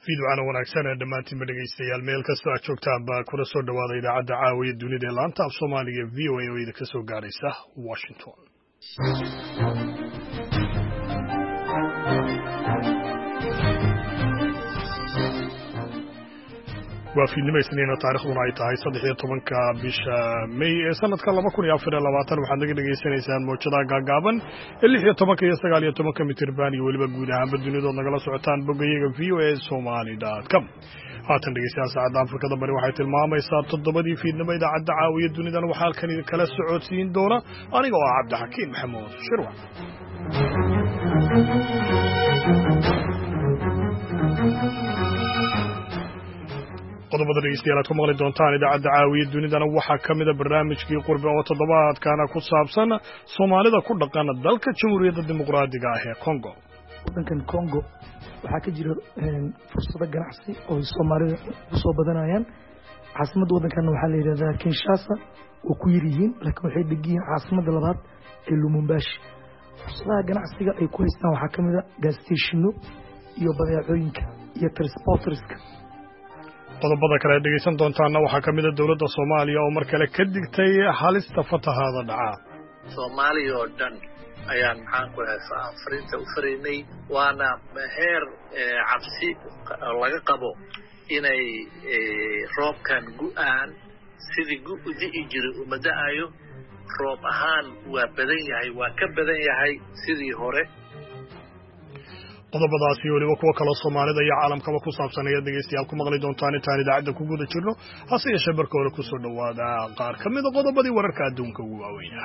fiidwacana wanaagsan ee dhammaantiinba dhegaystayaal meel kastoo aad joogtaan baa kula soo dhawaada idaacadda caawiya dunida ee laanta af soomaaliga v o a oo idinka soo gaaraysa washington. waa fiidnimo isniina taarikhduna ay tahay 13 bisha May ee sanadka 2024 waxaad naga dhageysanaysaan mowjadaha gaagaaban ee 16 iyo 19 mitirban iyo weliba guud ahaanba dunidood nagala socotaan boggayaga voasomali.com. haatan dhegeystayaal saacadda Afrikada bari waxay tilmaamaysaa 7 fiidnimo idaacadda caawiya dunidan waxaa halkan kala socodsiin doona aniga oo ah Cabdixakiin Maxamuud Shirwac. qodobada dhegeystayaal aad ku maqli doontaan idaacadda caawiya dunidana waxaa ka mid a barnaamijkii qurbe oo toddobaadkana ku saabsan Soomaalida ku dhaqan dalka Jamhuuriyadda Dimuqraadiga ah ee Congo. waddankan Congo waxaa ka jira fursado ganacsi oo Soomaalida ku soo badanayaan. caasimadda waddankan waxaa la yiraahdaa Kinshasa oo ku yar yihiin laakiin waxay degan caasimadda labaad ee Lubumbashi. fursadaha ganacsiga ay ku haystaan waxaa ka mid ah gas stationno iyo badeecooyinka iyo transporterska. qodobada kale dhegeysan doontaana waxaa ka mid ah dawladda Soomaaliya oo mar kale ka digtay halista fatahaada dhaca. Soomaaliya oo dhan ayaan maxaan ku haysaa fariinta u fariinay waana heer cabsi laga qabo inay roobkan gu'aan sidii gu'di jiray uma da'ayo. roob ahaan waa badan yahay waa ka badan yahay sidii hore. qodobadaasi iyo weliba kuwa kaloo Soomaalida iyo caalamkaba ku saabsan ayaa dhegeystayaal ku maqli doontaan intaan idaacadda ku guda jirno. hase yeeshee barka hore ku soo dhawaada qaar ka mid a qodobadii wararka adduunka ugu waaweyn.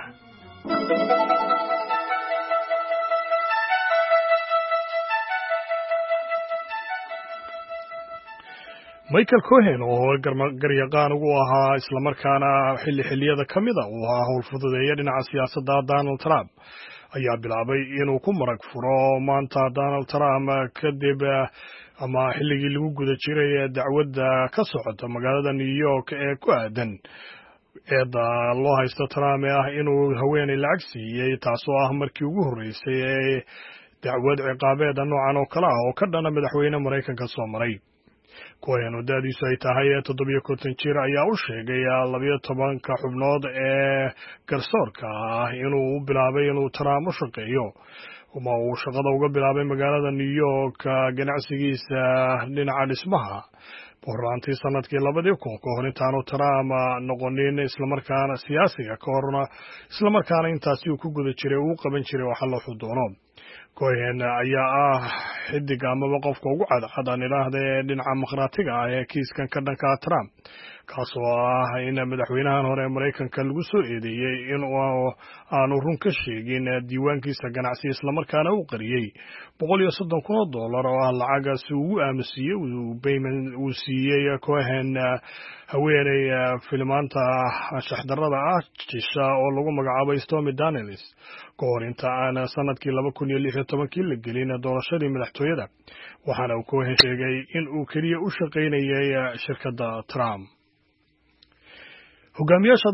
Michael Cohen oo garyaqaan ugu ahaa isla markaana xilliyada ka mid ah uu ahaa howlfududeeya dhinaca siyaasadda Donald Trump ayaa bilaabay inuu ku marag furo maanta Donald Trump kadib ama xilligii lagu guda jiray dacwadda ka socota magaalada New York ee ku aadan eeda loo haysto Trump ah inuu haweeney lacag siiyey taasoo ah markii ugu horeysay ee dacwad ciqaabeeda noocan oo kale ah oo ka dhana madaxweyne Mareykanka soo maray. Cohen oo da'diisu ay tahay 57 jir ayaa u sheegay 12 xubnood ee garsoorka ah inuu u bilaabay inuu Trump u shaqeeyo uma uu shaqada uga bilaabay magaalada New York ganacsigiisa dhinaca dhismaha horraantii sanadkii 2000 ka hor intaanu Trump noqonin islamarkaana siyaasiga ka horna islamarkaana intaasi uu ku guda jiray uu qaban jiray waxa la xudoono. Cohen ayaa ah xidig amaba qofka ugu cadcad ee dhinaca dimuqraadiga ah ee kiiskan ka dhanka Trump kaasoo ah in madaxweynahan hore ee Mareykanka lagu soo eedeeyay in aanu run ka sheegin diiwaankiisa ganacsi islamarkaana uu qariyay $130,000 oo ah lacagaasi uu aamusiyay uu siiyey Cohen haweeney filmaanta shaxdarada ah jisha oo lagu magacaabay Stormy Daniels kahor inta aan sanadkii 2016 la gelin doorashadii madaxtooyada waxaana uu Cohen sheegay in uu kaliya u shaqeynayay shirkadda Trump. hogaamiyaha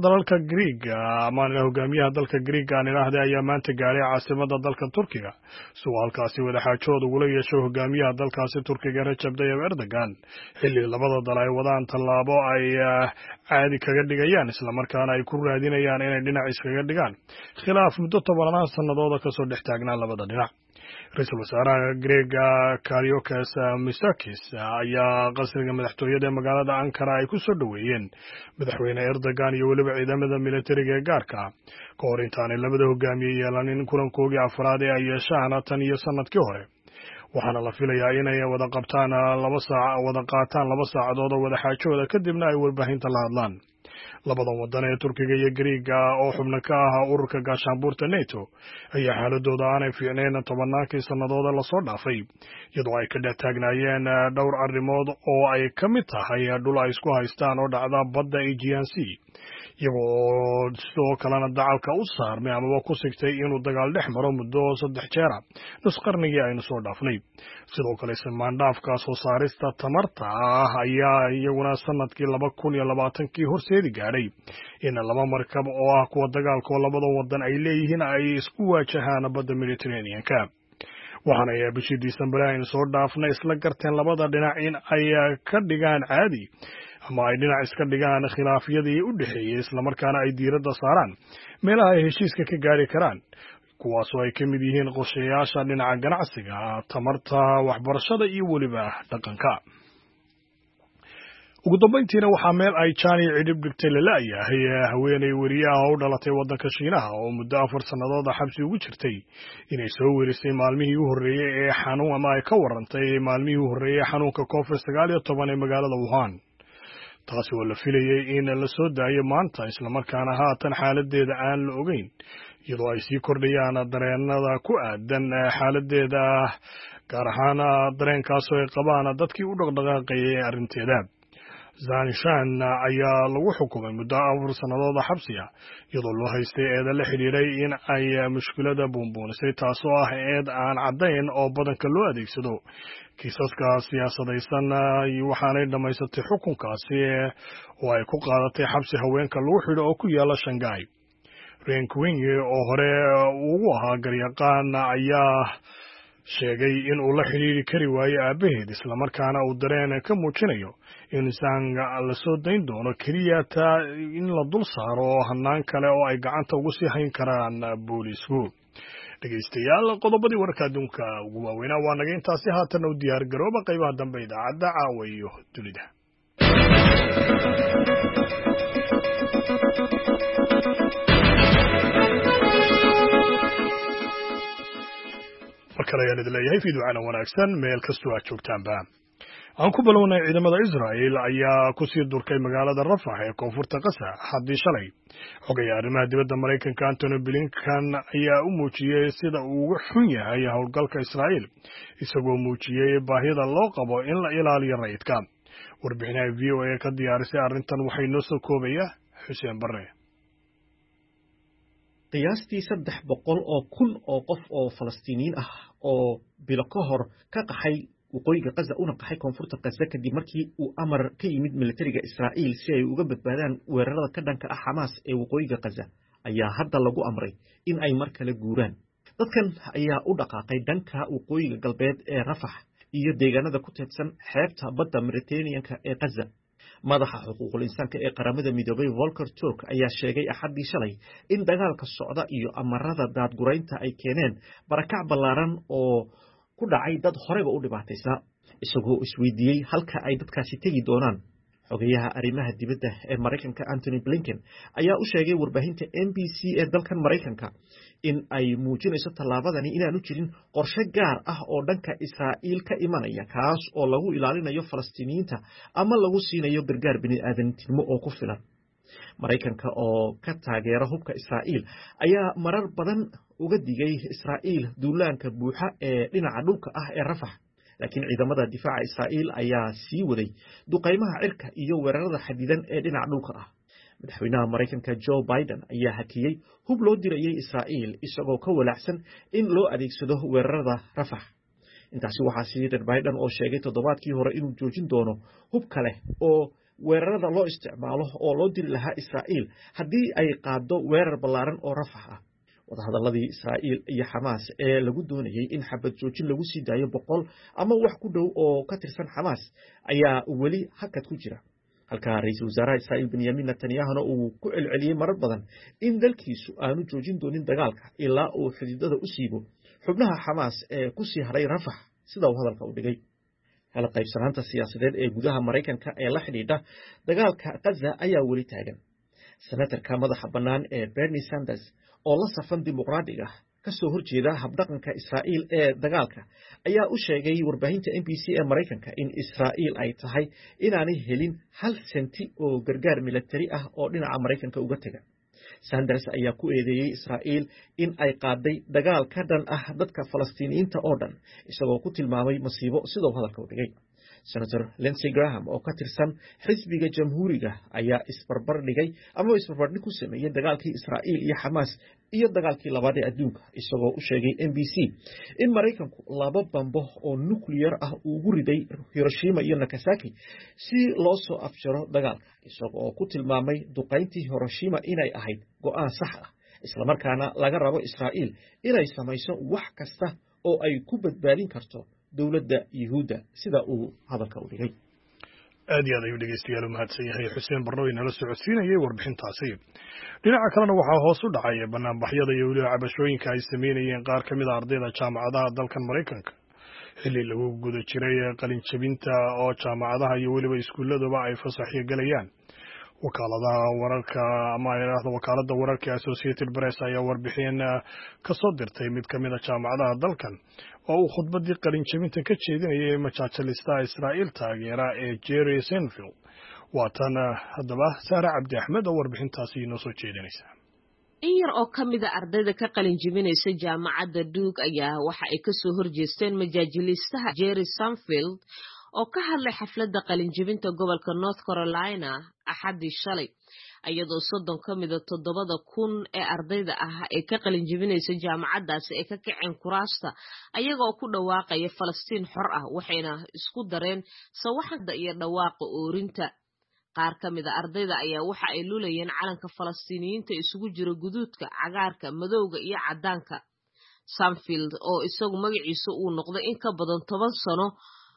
dalka Greek ayaa maanta gaaray caasimadda dalka Turkiga si uu halkaasi wadaxaajood ugula yeesho hogaamiyaha dalkaasi Turkiga Recep Tayyip Erdogan xilli labada dal ay wadaan tallaabo ay caadi kaga dhigayaan islamarkaana ay ku raadinayaan inay dhinac iskaga dhigaan khilaaf muddo 10 sannadood ka soo dhex taagnaa labada dhinac. Ra'iisul wasaaraha Greek Kyriakos Mitsotakis ayaa qasriga madaxtooyada magaalada Ankara ay ku soo dhaweeyeen madaxweyne Erdogan iyo weliba ciidamada militariga ee gaarka ka hor intaanay labada hogaamiye yeelanin kulankoodii afraad ee ay yeeshaan tan iyo sanadkii hore. waxaana la filayaa inay wada qaataan 2 saacadood oo wadaxaajooda kadibna ay warbaahinta la hadlaan. labadan wadan ee Turkiga iyo Greega oo xubno ka ah ururka gaashaanbuurta NATO ayaa xaaladooda aanay fiicnayn 10 sannadood la soo dhaafay iyadoo ay ka dhex taagnaayeen dhowr arrimood oo ay ka mid tahay dhul ay isku haystaan oo dhacda badda Aegean Sea iyagoo sidoo kalena dacalka u saarmay amaba ku sigtay inuu dagaal dhex maro muddo 3 jeer nus qarnigii aynu soo dhaafnay. sidoo kale maandhaafka soo saarista tamarta ayaa iyaguna sanadkii 2020 horseedi gaadhay in laba markab oo ah kuwa dagaalka oo labada wadan ay leeyihiin ay isku waajahaan badda Mediterranean-ka. waxaana ay bishii Disembar aynu soo dhaafnay isla garteen labada dhinac in ay ka dhigaan caadi ama ay dhinac iska dhigaan khilaafyadii u dhaxeeyay isla markaana ay diiradda saaraan meelaha ay heshiiska ka gaari karaan kuwaasoo ay ka mid yihiin qorshayaasha dhinaca ganacsiga, tamarta, waxbarashada iyo weliba dhaqanka. ugu dambeyntiina waxaa meel ay Chani cidhib dhigtay la la'yahay haweeney weriyaha u dhalatay waddanka Shiinaha oo muddo 4 sannadood xabsi ugu jirtay inay soo werisay maalmihii u horreeyay ee xanuun ama ay ka warantay maalmihii u horreeyay xanuunka COVID-19 ee magaalada Wuhan. taasi oo la filayay in la soo daayo maanta isla markaana haatan xaaladeeda aan la ogeyn iyadoo ay sii kordhayaan dareenada ku aadan xaaladeeda gaar ahaan dareenkaas oo ay qabaan dadkii u dhaqdhaqaaqayay arrinteeda. Zanishan ayaa lagu xukumay muddo 4 sannadood xabsi ah iyadoo loo haystay eeda la xiriiray in ay mushkilada buunbuunisay taasoo ah eed aan caddayn oo badanka loo adeegsado kiisaska siyaasadaysan waxaanay dhammaysatay xukunkaasi oo ay ku qaadatay xabsi haweenka lagu xidho oo ku yaala Shanghai. Ren Qingye oo hore ugu ahaa garyaqaan ayaa sheegay in uu la xiriiri kari waayo aabaheed isla markaana uu dareen ka muujinayo in Zhang la soo dayn doono keliya in la dul saaro hannaan kale oo ay gacanta ugu sii hayn karaan booliisku. dhegaystayaal qodobadii wararka adduunka ugu waaweynaa waa naga intaasi haatan u diyaar garooba qaybaha dambe idaacadda caawa iyo dunida. markale ayaan idin leeyahay fiiducana wanaagsan meel kastoo aad joogtaanba. aan ku bilownay ciidamada Israa'iil ayaa ku sii durkay magaalada Rafah ee koonfurta Gaza haddii shalay. Xogayaha arrimaha dibadda Mareykanka Antony Blinken ayaa u muujiyay sida uu uga xun yahay howlgalka Israa'iil isagoo muujiyay baahida loo qabo in la ilaaliyo rayidka. warbixinaha VOA ka diyaarisay arrintan waxay noo soo koobaya Xuseen Barre. qiyaastii 300,000 oo qof oo Falastiiniin ah oo bilo ka hor ka qaxay waqooyiga Gaza una qaxay koonfurta Gaza kadib markii uu amar ka yimid militariga Israa'iil si ay uga badbaadaan weerarada ka dhanka ah Xamaas ee waqooyiga Gaza ayaa hadda lagu amray in ay mar kale guuraan. dadkan ayaa u dhaqaaqay dhanka waqooyiga galbeed ee Rafah iyo deegaanada ku teedsan xeebta badda Mediterranean-ka ee Gaza. madaxa xuquuqul insaanka ee qaramada midoobay Volker Turk ayaa sheegay axadii shalay in dagaalka socda iyo amarada daadguraynta ay keeneen barakac ballaaran oo ku dhacay dad horeba u dhibaataysaa isagoo isweydiiyey halka ay dadkaasi tegi doonaan. xogayaha arrimaha dibadda ee Mareykanka Antony Blinken ayaa u sheegay warbaahinta NBC ee dalkan Mareykanka in ay muujinayso tallaabadani inaanu jirin qorshe gaar ah oo dhanka Israa'iil ka imanaya kaas oo lagu ilaalinayo Falastiiniyiinta ama lagu siinayo gargaar bini'aadantinimo oo ku filan. Mareykanka oo ka taageera hubka Israa'iil ayaa marar badan uga digay Israa'iil duulaanka buuxa ee dhinaca dhulka ah ee Rafah. laakiin ciidamada difaaca Israa'iil ayaa sii waday duqeymaha cirka iyo weerarada xadidan ee dhinaca dhulka ah. madaxweynaha Mareykanka Joe Biden ayaa hakiyay hub loo dirayay Israa'iil isagoo ka walaacsan in loo adeegsado weerarada Rafah. intaasi waxaa sii dheer Biden oo sheegay toddobaadkii hore inuu joojin doono hub kale oo weerarada loo isticmaalo oo loo diri lahaa Israa'iil haddii ay qaado weerar ballaaran oo Rafah ah. wadahadaladii Israa'iil iyo Xamaas ee lagu doonayay in xabad joojin lagu sii daayo 100 ama wax ku dhow oo ka tirsan Xamaas ayaa weli hakad ku jira. halka ra'iisul wasaaraha Israa'iil Benjamin Netanyahu uu ku celceliyay marar badan in dalkiisu aanu joojin doonin dagaalka ilaa uu xididada u siibo xubnaha Xamaas ee ku sii haray Rafah sida uu hadalka u dhigay. kala qaybsanaanta siyaasadeed ee gudaha Mareykanka ee la xidhiidha dagaalka Gaza ayaa weli taagan. senatarka madaxa bannaan ee Bernie Sanders oo la safan dimuqraadiga ka soo horjeeda habdhaqanka Israa'iil ee dagaalka ayaa u sheegay warbaahinta NBC ee Mareykanka in Israa'iil ay tahay inaanay helin 1 senti oo gargaar militari ah oo dhinaca Mareykanka uga taga. Sanders ayaa ku eedeeyay Israa'iil in ay qaaday dagaal ka dhan ah dadka Falastiiniyiinta oo dhan isagoo ku tilmaamay masiibo sidoo hadalka u dhigay. Senator Lindsey Graham oo ka tirsan xisbiga Jamhuuriga ayaa isbarbardhig ku sameeyay dagaalkii Israa'iil iyo Xamaas iyo dagaalkii labaad ee adduunka isagoo u sheegay NBC in Mareykanku 2 bambo oo nuclear ah uu ugu riday Hiroshima iyo Nagasaki si loo soo afjaro dagaalka isagoo ku tilmaamay duqayntii Hiroshima inay ahayd go'aan sax ah isla markaana laga rabo Israa'iil inay samayso wax kasta oo ay ku badbaadin karto dowladda yuhuudda sida uu hadalka u dhigay. aad iyo aad ayuu dhegeystayaal u mahadsan yahay xuseen barno inala socodsiinayay warbixintaasi. dhinaca kalena waxaa hoos u dhacay banaanbaxyada iyo weliba cabashooyinka ay sameynayeen qaar ka mid a ardayda jaamacadaha dalkan Maraykanka xilli lagu guda jiray qalin jabinta oo jaamacadaha iyo weliba iskuuladuba ay fasaxyo galayaan. wakaaladaha wararka ama wakaaladda wararka Associated Press ayaa warbixin ka soo dirtay mid ka mid a jaamacadaha dalkan oo uu khudbadii qalin jabinta ka jeedinayay majaalista Israa'iil taageera ee Jerry Seinfeld. waatan haddaba Saara Cabdi Axmed oo warbixintaasi inoo soo jeedinaysa. in yar oo ka mid a ardayda ka qalin jabinaysa jaamacadda Duke ayaa waxa ay ka soo horjeesteen majaajilistaha Jerry Seinfeld oo ka hadlay xafladda qalin jabinta gobolka North Carolina axadii shalay, iyadoo 30 ka mid a 7,000 ee ardayda ah ee ka qalin jabinaysa jaamacaddaasi ay ka kaceen kuraasta ayagoo ku dhawaaqaya Falastiin xor ah, waxayna isku dareen sawaxda iyo dhawaaqa oorinta. qaar ka mid a ardayda ayaa waxa ay lulayeen calanka Falastiiniyiinta isugu jira guduudka, cagaarka, madowga iyo caddaanka. Seinfeld oo isagu magaciisa uu noqday in ka badan 10 sano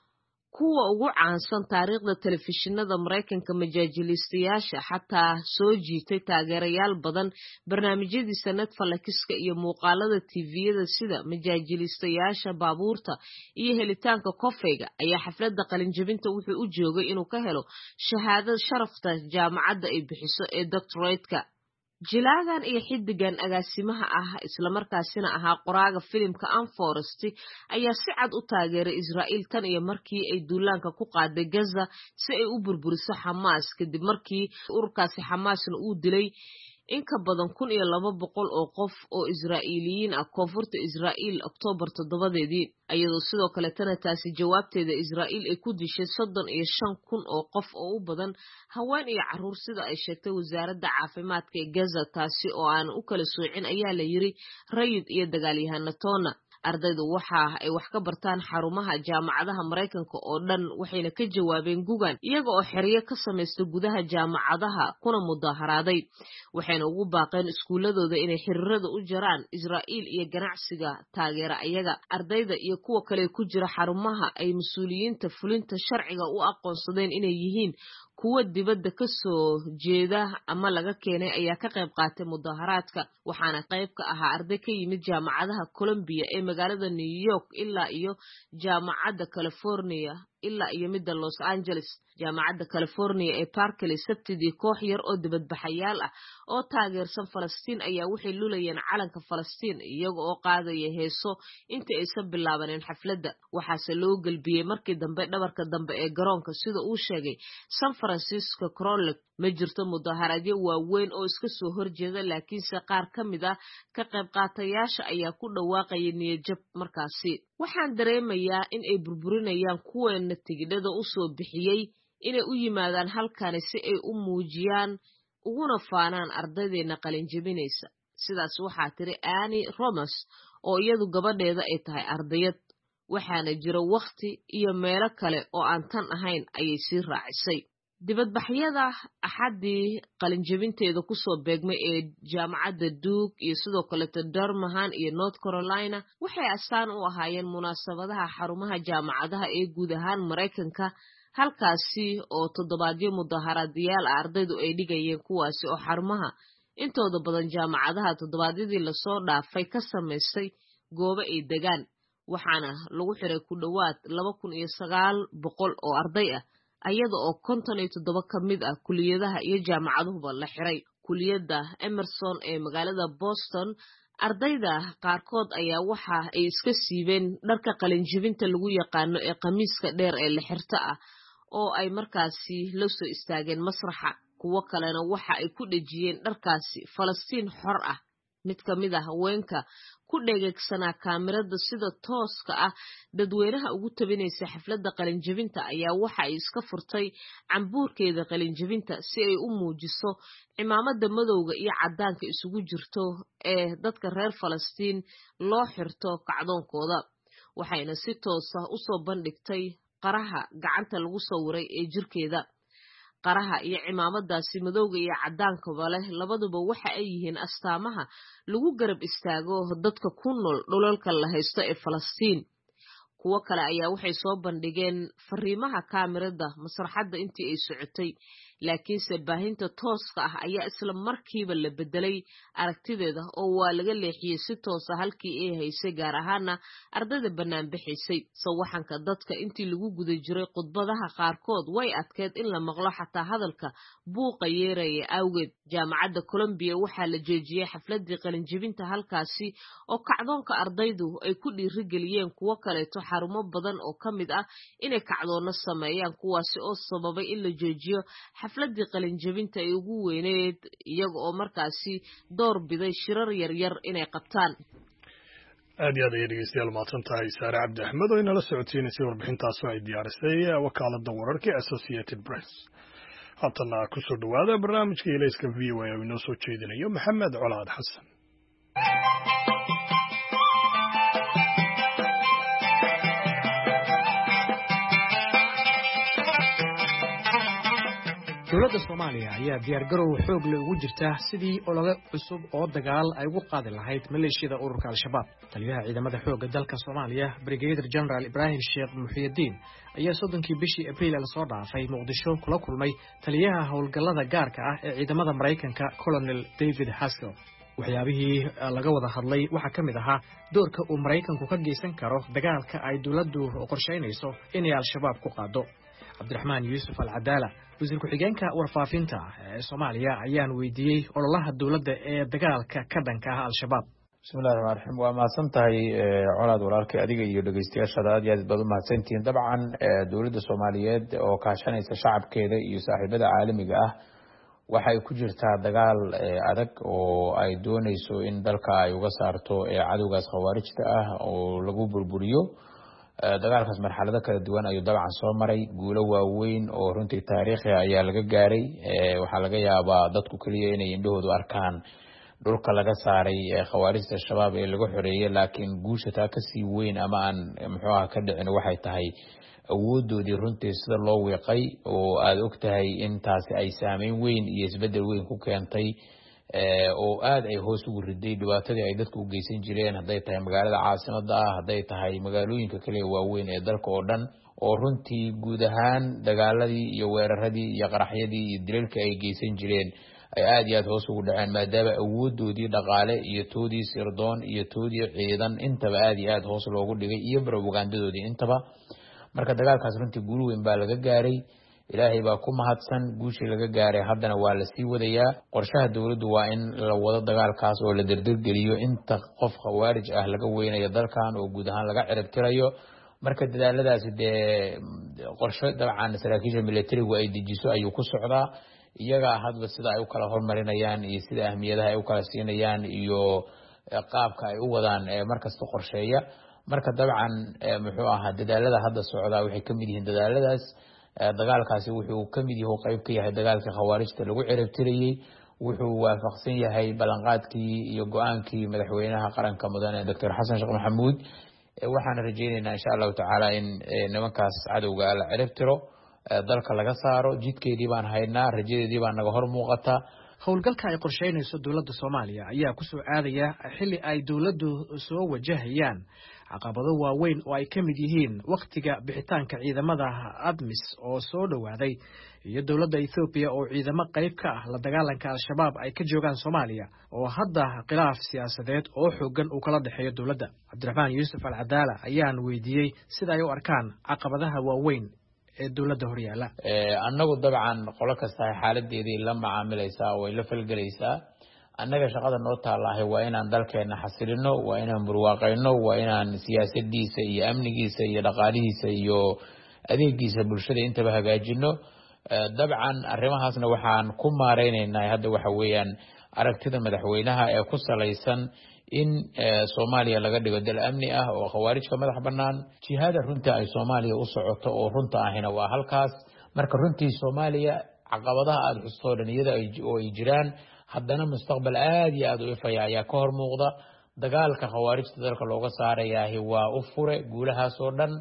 kuwa ugu caansan taariikhda telefishinada Maraykanka majaajilistayaasha, xataa soo jiitay taageerayaal badan barnaamijyadiisa Netflix-ka iyo muuqaalada TV-yada sida majaajilistayaasha baabuurta iyo helitaanka kofeyga, ayaa xafladda qalin jabinta wuxuu u joogay inuu ka helo shahaadada sharafta jaamacadda ay bixiso ee doctorate-ka. jilaagan iyo xidigan agaasimaha ah isla markaasina ahaa qoraaga filimka Anne Forrest ayaa si cad u taageeray Israa'iil tan iyo markii ay duulaanka ku qaaday Gaza si ay u burburiso Xamaas, kadib markii ururkaasi Xamaasna uu dilay in ka badan 1,200 oo qof oo Israa'iiliyiin ah koonfurta Israa'iil Oktoobar 7-deedii, iyadoo sidoo kale taasi jawaabteeda Israa'iil ay ku dishay 35,000 oo qof oo u badan haween iyo carruur sida ay sheegtay wasaaradda caafimaadka ee Gaza, taasi oo aan u kala soocin ayaa la yiri rayid iyo dagaalyahano toona. ardaydu waxa ay wax ka bartaan xarumaha jaamacadaha Maraykanka oo dhan, waxayna ka jawaabeen gugan iyaga oo xiriyo ka sameeyay gudaha jaamacadaha kuna mudaharaaday. waxayna ugu baaqeen iskuuladooda inay xiriirada u jaraan Israa'iil iyo ganacsiga taageera iyaga. ardayda iyo kuwa kale ku jira xarumaha ay mas'uuliyiinta fulinta sharciga u aqoonsadeen inay yihiin kuwa dibadda ka soo jeeda ama laga keenay ayaa ka qayb qaatay mudaharaadka, waxaana qayb ka ahaa arday ka yimid jaamacadaha Columbia ee magaalada New York ilaa iyo jaamacadda California ilaa iyo midda Los Angeles. jaamacadda California ee Berkeley sabtidii koox yar oo dibadbaxayaal ah oo taageersan Falastiin ayaa waxay lulayeen calanka Falastiin iyaga oo qaadaya heeso inta aysan bilaabanin xafladda. waxaase loo galbiyey markii dambe dhabarka dambe ee garoonka sida uu sheegay San Francisco Chronicle. ma jirto mudaharaadyo waaweyn oo iska soo horjeeda, laakiinse qaar ka mid ah ka qayb qaatayaasha ayaa ku dhawaaqaya niyad-jab markaasi. waxaan dareemayaa in ay burburinayaan kuweena tigidhada u soo bixiyey inay u yimaadaan halkani si ay u muujiyaan uguna faanaan ardaydeena qalin jabinaysa. sidaas waxaa tiri Annie Romas oo iyadu gabadheeda ay tahay ardayad. waxaana jira waqti iyo meelo kale oo aan tan ahayn, ayay sii raacisay. dibadbaxyada axadii qalin jabinteeda ku soo beegmay ee jaamacadda Duke iyo sidoo kale Durham iyo North Carolina waxay astaan u ahaayeen munaasabadaha xarumaha jaamacadaha ee guud ahaan Maraykanka, halkaasi oo toddobaadyo mudaharaadayaal ardaydu ay dhigayeen, kuwaasi oo xarumaha intooda badan jaamacadaha toddobaadyadii lasoo dhaafay ka samaysay goobo ay degaan. waxaana lagu xiray ku dhowaad 2,900 oo arday ah, ayada oo 57 ka mid ah kuliyadaha iyo jaamacaduhuba la xiray. kuliyadda Emerson ee magaalada Boston, ardayda qaarkood ayaa waxa ay iska siibeen dharka qalin jabinta lagu yaqaano ee qamiiska dheer ee la xirta ah oo ay markaasi la soo istaageen masraxa. kuwo kalena waxa ay ku dhejiyeen dharkaasi Falastiin xor ah. mid ka mid ah haweenka ku dhegeegsanaa kaamirada sida tooska ah dadweynaha ugu tabinaysa xafladda qalin jabinta ayaa waxa ay iska furtay cambuurkeeda qalin jabinta si ay u muujiso cimaamada madowga iyo caddaanka isugu jirto ee dadka reer Falastiin loo xirto kacdoonkooda. waxayna si toos ah u soo bandhigtay qaraha gacanta lagu sawiray ee jirkeeda. qaraha iyo cimaamadaasi madowga iyo cadaankaba leh labaduba waxa ay yihiin astaamaha lagu garab istaago dadka ku nool dhulalka la haysto ee Falastiin. kuwo kale ayaa waxay soo bandhigeen fariimaha kaamirada masraxadda intii ay socotay, laakiinse baahinta tooska ah ayaa isla markiiba la bedelay aragtideeda oo waa laga leexiyey si toosa halkii ay haysay, gaar ahaana ardayda bannaan bixisay. sawaxanka dadka intii lagu guda jiray khudbadaha qaarkood way adkeed in la maqlo xataa hadalka buuqa yeeraya awgeed. jaamacadda Columbia waxaa la joojiyey xafladii qalinjibinta halkaasi oo kacdoonka ardaydu ay ku dhiirigeliyeen kuwo kaleeto xarumo badan oo ka mid ah inay kacdoono sameeyaan, kuwaasi oo sababay in la joojiyo xafladii qalinjabinta ay ugu weyneed, iyaga oo markaasi door biday shirar yaryar inay qabtaan. aad iyo aad ayay dhegeystayaal mahadsan tahay Saare Cabdi Axmed oo inala socodsiinaysay warbixintaas oo ay diyaarisay wakaaladda wararka Associated Press. haatana ku soo dhawaada barnaamijka ilayska VOA oo inoo soo jeedinayo Maxamed Colaad Xasan. dowladda Soomaaliya ayaa diyaargarow xoog leh ugu jirta sidii olole cusub oo dagaal ay ugu qaadi lahayd maleeshiyada ururka Al-Shabaab. Taliyaha ciidamada xoogga dalka Soomaaliya Brigadier General Ibrahim Sheekh Muxyidiin ayaa 30kii bishii Abriil la soo dhaafay Muqdisho kula kulmay taliyaha howlgallada gaarka ah ee ciidamada Mareykanka Colonel David Haskell. waxyaabihii laga wada hadlay waxa ka mid ahaa doorka uu Mareykanku ka geysan karo dagaalka ay dowladdu qorsheynayso inay Al-Shabaab ku qaado. Cabdiraxmaan Yuusuf Al-Cadaala wasiir ku-xigeenka warfaafinta ee Soomaaliya ayaan weydiiyey ololaha dowladda ee dagaalka ka dhanka ah Al-Shabaab. bismillahi rahmaani rahiim. waa mahadsan tahay colaad walaalkay adiga iyo dhegeystayaashaada aad iyo aad baad u mahadsantihiin. dabcan dowladda Soomaaliyeed oo kaashanaysa shacabkeeda iyo saaxiibada caalamiga ah waxay ku jirtaa dagaal adag oo ay doonayso in dalka ay uga saarto cadowgaas khawaarijta ah oo lagu burburiyo. dagaalkaas marxalado kala duwan ayuu dabcan soo maray, guulo waaweyn oo runtii taariikhi ayaa laga gaaray. waxaa laga yaabaa dadku kaliya inay indhahoodu arkaan dhulka laga saaray khawaarijta shabaab ee lagu xoreeyay, laakiin guusha taa kasii weyn ama aan ka dhicin waxay tahay awoodoodii runtii sida loo wiiqay oo aad ogtahay in taasi ay saameyn weyn iyo isbedel weyn ku keentay oo aad ay hoos ugu riday dhibaatadii ay dadku u geysan jireen, hadday tahay magaalada caasimada ah, hadday tahay magaalooyinka kale waaweyn ee dalka oo dhan, oo runtii guud ahaan dagaaladii iyo weeraradii iyo qaraxyadii iyo dilalkii ay geysan jireen ay aad iyo aad hoos ugu dhaceen, maadaama awoodoodii dhaqaale iyo toodii sirdoon iyo toodii ciidan intaba aad iyo aad hoos loogu dhigay iyo propagandadoodii intaba. marka dagaalkaas runtii guul weyn baa laga gaaray. ilaahay baa ku mahadsan guushii laga gaaray, haddana waa la sii wadayaa. qorshaha dowladdu waa in la wado dagaalkaas oo la dardargeliyo inta qof khawaarij ah laga weynayo dalkan oo guud ahaan laga cirib tirayo. marka dadaaladaasi dee qorshe dabcan saraakiisha militarigu ay dejiso ayuu ku socdaa. iyaga hadba sida ay u kala hormarinayaan iyo sida ahmiyadaha ay u kala siinayaan iyo qaabka ay u wadaan markasta qorsheeya. marka dabcan dadaalada hadda socdaa waxay ka mid yihiin dadaaladaas. dagaalkaasi wuxuu ka mid yahay qayb ka yahay dagaalkii khawaarijta lagu cirib tirayay. wuxuu waafaqsan yahay ballanqaadkii iyo go-aankii madaxweynaha qaranka mudane Dr. Xasan Sheekh Maxamuud. waxaan rajaynaynaa insha Allah tacaala in nimankaas cadowga la cirib tiro, dalka laga saaro. jidkeedii baan haynaa, rajadeedii baan naga hor muuqata. howlgalka ay qorsheynayso dowladda Soomaaliya ayaa ku soo aadaya xilli ay dowladdu soo wajahayaan caqabado waaweyn oo ay ka mid yihiin waqtiga bixitaanka ciidamada ADMIS oo soo dhawaaday iyo dowladda Ethiopia oo ciidamo qayb ka ah la dagaalanka Al-Shabaab ay ka joogaan Soomaaliya oo hadda khilaaf siyaasadeed oo xooggan uu kala dhaxeeyo dowladda. Cabdiraxmaan Yuusuf Al-Cadaala ayaan weydiiyey sida ay u arkaan caqabadaha waaweyn ee dowladda horyaala. annagu dabcan qolo kasta xaaladeedii la macaamilaysaa oo ay la falgalaysaa. annaga shaqada noo taalahay waa inaan dalkeena xasilino, waa inaan burwaaqayno, waa inaan siyaasadiisa iyo amnigiisa iyo dhaqaalihiisa iyo adeegiisa bulshada intaba hagaajino. dabcan arrimahaasna waxaan ku maareynaynaa hadda waxa weeyaan aragtida madaxweynaha ee ku salaysan in Soomaaliya laga dhigo dal amni ah oo khawaarijka madax banaan. jihada runta ay Soomaaliya u socoto oo runta ahina waa halkaas. marka runtii Soomaaliya caqabadaha aad xusto dhaniyada ay jiraan, haddana mustaqbal aad iyo aad u ifaya ayaa ka hor muuqda. dagaalka khawaarijta dalka looga saarayaa waa u fure guulahaas oo dhan.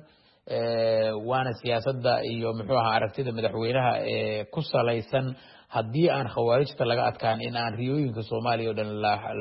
waana siyaasadda iyo muxuu ahaa aragtida madaxweynaha ku salaysan haddii aan khawaarijta laga adkaan in aan riyooyinka Soomaaliya oo dhan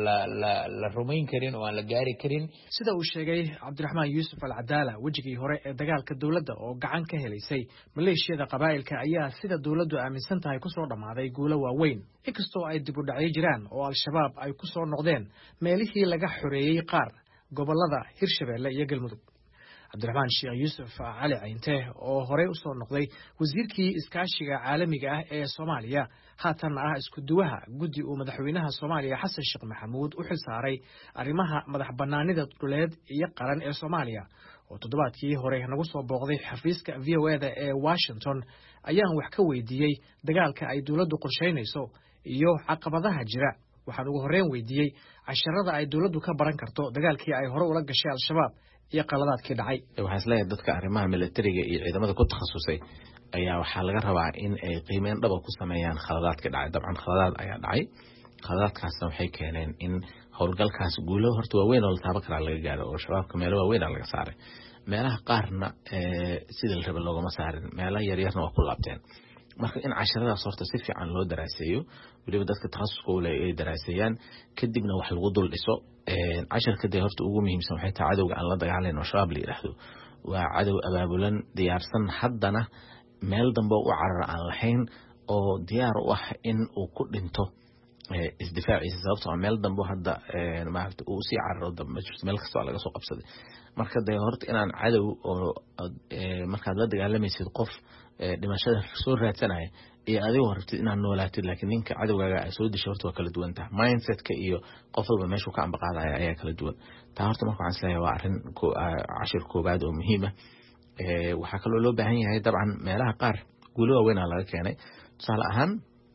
la rumayn karin oo aan la gaari karin. Sida uu sheegay Cabdiraxmaan Yuusuf Al-Cadaala, wajigii hore ee dagaalka dowladda oo gacan ka helaysay maleeshiyada qabaa'ilka ayaa sida dowladdu aaminsan tahay ku soo dhamaaday guulo waaweyn, inkastoo ay dib u dhacyo jiraan oo Al-Shabaab ay ku soo noqdeen meelihii laga xoreeyay qaar gobolada Hirshabeelle iyo Galmudug. Cabdiraxmaan Sheekh Yuusuf Cali Cayinte oo horey u soo noqday wasiirkii iskaashiga caalamiga ah ee Soomaaliya, haatanna ah isku duwaha guddi uu madaxweynaha Soomaaliya Xasan Sheekh Maxamuud u xil saaray arrimaha madax bannaanida dhuleed iyo qaran ee Soomaaliya, oo toddobaadkii hore nagu soo booqday xafiiska VOA-da ee Washington, ayaan wax ka weydiiyey dagaalka ay dowladdu qorsheynayso iyo caqabadaha jira. Waxaan ugu horreyn weydiiyey casharada ay dowladdu ka baran karto dagaalkii ay hore ula gashay Al-Shabaab iyo qaladaadkii dhacay. Waxaan isleeyahay dadka arrimaha militariga iyo ciidamada ku takhasusay ayaa waxaa laga rabaa in ay qiimeyn dhab ah ku sameeyaan khaladaadka dhacay. Dabcan khaladaad ayaa dhacay, khaladaadkaasna waxay keeneen in howlgalkaas guulo horta waaweyn oo la taaban karaa laga gaaro oo shabaabka meelo waaweyn laga saaray. meelaha qaarna sida la rabo loogama saarin, meelaha yaryarna waa ku laabteen. marka in casharadaas horta si fiican loo daraaseeyo, waliba dadka takhasuska u leh ay daraaseeyaan, kadibna wax lagu dul dhiso. casharka dee horta ugu muhiimsan waxay tahay cadowga aan la dagaalayno shabaab la yiraahdo waa cadow abaabulan, diyaarsan, haddana meel dambe u carar aan lahayn oo diyaar u ah in uu ku dhinto isdifaaciisa, sababtoo ah meel dambe hadda maaragtay uu sii cararo dambe jirto, meel kastoo laga soo qabsaday. marka dee horta inaan cadow oo markaad la dagaalamaysid qof dhimashada soo raadsanaya iyo adigoo rabtid inaad noolaatid, laakiin ninka cadowgaaga ay soo dishay horta waa kala duwan tahay. mindsetka iyo qof walba meeshuu ka ambaqaadaya ayaa kala duwan. taa horta marka waxaan isleeyahay waa arrin cashir koobaad oo muhiima. waxaa kaloo loo baahan yahay dabcan meelaha qaar guulo waaweyn laga keenay. tusaale ahaan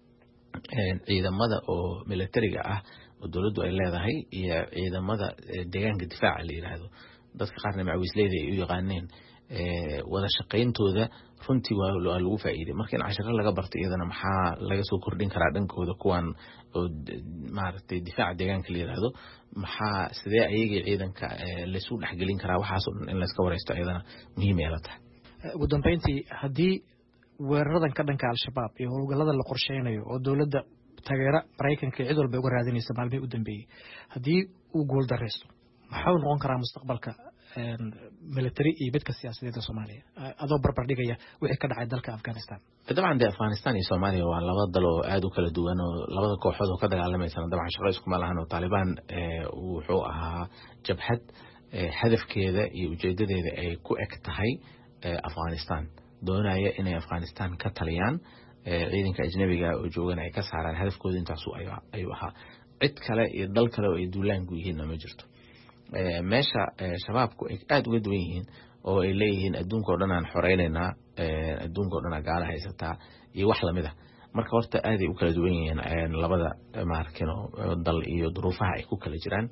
ciidamada oo militariga ah oo dowladdu ay leedahay iyo ciidamada deegaanka difaaca la yiraahdo, dadka qaarna macawisleyda ay u yaqaaneen, wada shaqayntooda runtii waa lagu faa'iiday. marka in casharo laga barto iyadana maxaa laga soo kordhin karaa dhankooda kuwan oo maaragtay difaaca deegaanka la yiraahdo, maxaa sidee ayaga ciidanka la isu dhaxgelin karaa, waxaas oo dhan in la iska wareysto iyadana muhiim ay la tahay. ugu dambeyntii, haddii weeraradan ka dhanka Al-Shabaab iyo howlgallada la qorsheynayo oo dowladda taageera Mareykanka cid walba uga raadinaysa maalmihii u dambeeyay, haddii uu guul dareysto, maxaa noqon karaa mustaqbalka military iyo midka siyaasadeed ee Soomaaliya adoo barbar dhigaya wixii ka dhacay dalka Afghanistan? dabcan de Afghanistan iyo Soomaaliya waa laba dal oo aad u kala duwan oo labada kooxood oo ka dagaalamaysan. dabcan shaqo isku ma lahan oo Taliban wuxuu ahaa jabhad hadafkeeda iyo ujeedadeeda ay ku eg tahay Afghanistan, doonaya inay Afghanistan ka taliyaan, ciidanka ajnabiga oo joogan ay ka saaraan. hadafkooda intaas ayuu ahaa. cid kale iyo dal kale oo ay duulaan ku yihiin ma jirto. meesha shabaabku ay aad uga duwan yihiin oo ay leeyihiin adduunka oo dhan aan xoreynayna, adduunka oo dhan gaala haysataa iyo wax lamid ah. marka horta aad ay u kala duwan yihiin labada maarkino dal iyo duruufaha ay ku kala jiraan.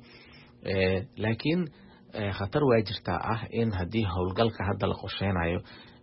laakiin khatar waa jirtaa ah in haddii howlgalka hadda la qorsheynayo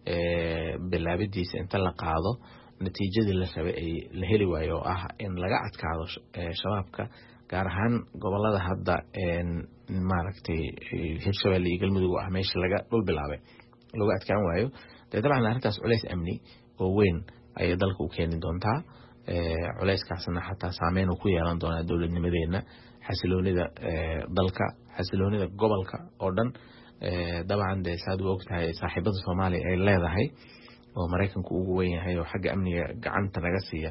bilaabidiisa inta la qaado natiijadii la rabay ay la heli waayo oo ah in laga adkaado shabaabka, gaar ahaan gobolada hadda maaragtay Hirshabeelle iyo Galmudug ah meesha laga dhul bilaabay lagu adkaan waayo. dabcan arrintaas culays amni oo weyn ayay dalka u keeni doontaa. culayskaasna xataa saameyn uu ku yeelan doonaa dowladnimadeena, xasiloonida dalka, xasiloonida gobolka oo dhan. dabcan de saad u ogtahay saaxiibada Soomaaliya ay leedahay oo Mareykanku ugu weyn yahay oo xagga amniga gacanta naga siiya,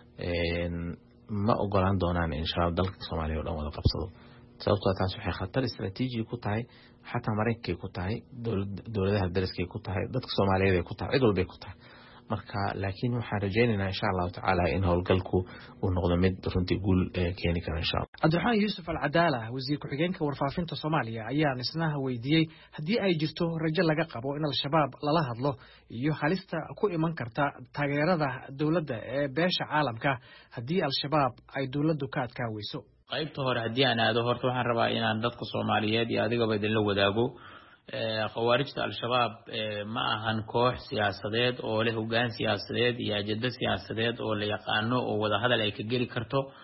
ma ogolaan doonaan in shabaab dalka Soomaaliya oo dhan wada qabsado. sababtoo taas waxay khatar istaraatiiji ku tahay, xataa Mareykankay ku tahay, dowladaha dariskay ku tahay, dadka Soomaaliyeed ay ku tahay, cid walbay ku tahay. marka laakiin waxaan rajaynaynaa insha Allah tacaala in howlgalku uu noqdo mid runtii guul keeni kara insha Allah. Cabdiraxmaan Yuusuf Al-Cadaala, wasiir ku-xigeenka warfaafinta Soomaaliya, ayaan isna weydiiyey haddii ay jirto rajo laga qabo in Al-Shabaab lala hadlo iyo halista ku iman karta taageerada dowladda ee beesha caalamka haddii Al-Shabaab ay dowladdu ka adkaaweyso. qaybta hore haddii aan aado horta waxaan rabaa inaan dadka Soomaaliyeed iyo adigaba idinla wadaago khawaarijta Al-Shabaab ma ahan koox siyaasadeed oo leh hoggaan siyaasadeed iyo ajenda siyaasadeed oo la yaqaano oo wada hadal ay ka geli karto.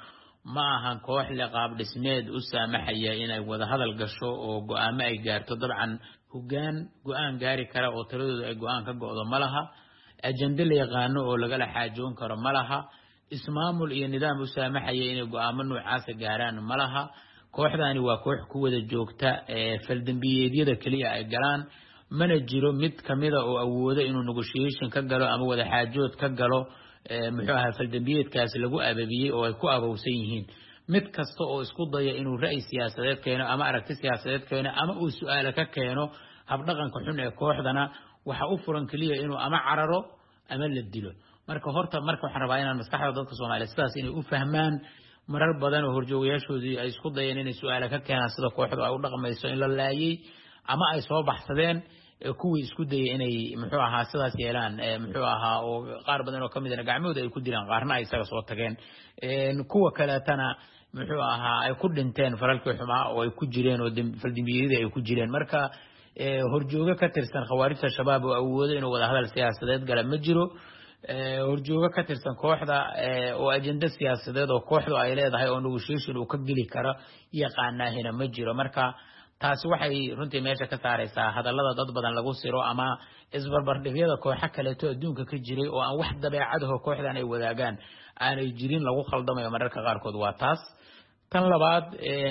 ma ahan koox le qaab dhismeed u saamaxaya inay wada hadal gasho oo go'aamo ay gaarto dabcan go'aan gaari kara oo taladooda ay go'aan ka go'do ma laha ajende la yaqaano oo lagala xaajoon karo ma laha ismaamul iyo nidaam u saamaxaya inay go'aamo noocaasa gaaraan ma laha kooxdaani waa koox ku wada joogta faldambiyeedyada keliya ay galaan mana jiro mid kamida oo awoodo inuu negotiation ka galo ama wada xaajood ka galo muxuu ahaa faldambiyeedkaas lagu ababiyey oo ay ku abowsan yihiin mid kasta oo isku daya inuu ra'yi siyaasadeed keeno ama aragti siyaasadeed keeno ama uu su'aalo ka keeno habdhaqanka xun ee kooxdana waxa u furan keliya inuu ama cararo ama la dilo marka waxaan rabaa inaan maskaxda dadka Soomaaliyeed sidaas inay u fahmaan marar badan oo horjoogayaashoodii ay isku dayeen inay su'aalo ka keenaan sida kooxdu ay u dhaqmayso in la laayay ama ay soo baxsadeen kuwii isku dayay inay muxuu ahaa sidaas yeelaan muxuu ahaa oo qaar badan oo kamid ah gacmooda ay ku dilaan qaarna ay isaga soo tageen kuwa kale tana muxuu ahaa ay ku dhinteen faralkii xumaa oo ay ku jireen oo faldambiyada ay ku jireen marka horjooga ka tirsan khawaarijta shabaab oo awoodo inuu wada hadal siyaasadeed gala ma jiro horjooga ka tirsan kooxda oo ajenda siyaasadeed oo kooxdu ay leedahay oo negotiation uu ka geli karo yaqaanaahina ma jiro marka taasi waxay runtii meesha ka saaraysaa hadallada dad badan lagu siro ama isbarbardhigyada kooxa kaleeto adduunka ka jiray oo aan wax dabeecadaho kooxdan ay wadaagaan aanay jirin lagu khaldamayo mararka qaarkood waa taas tan labaad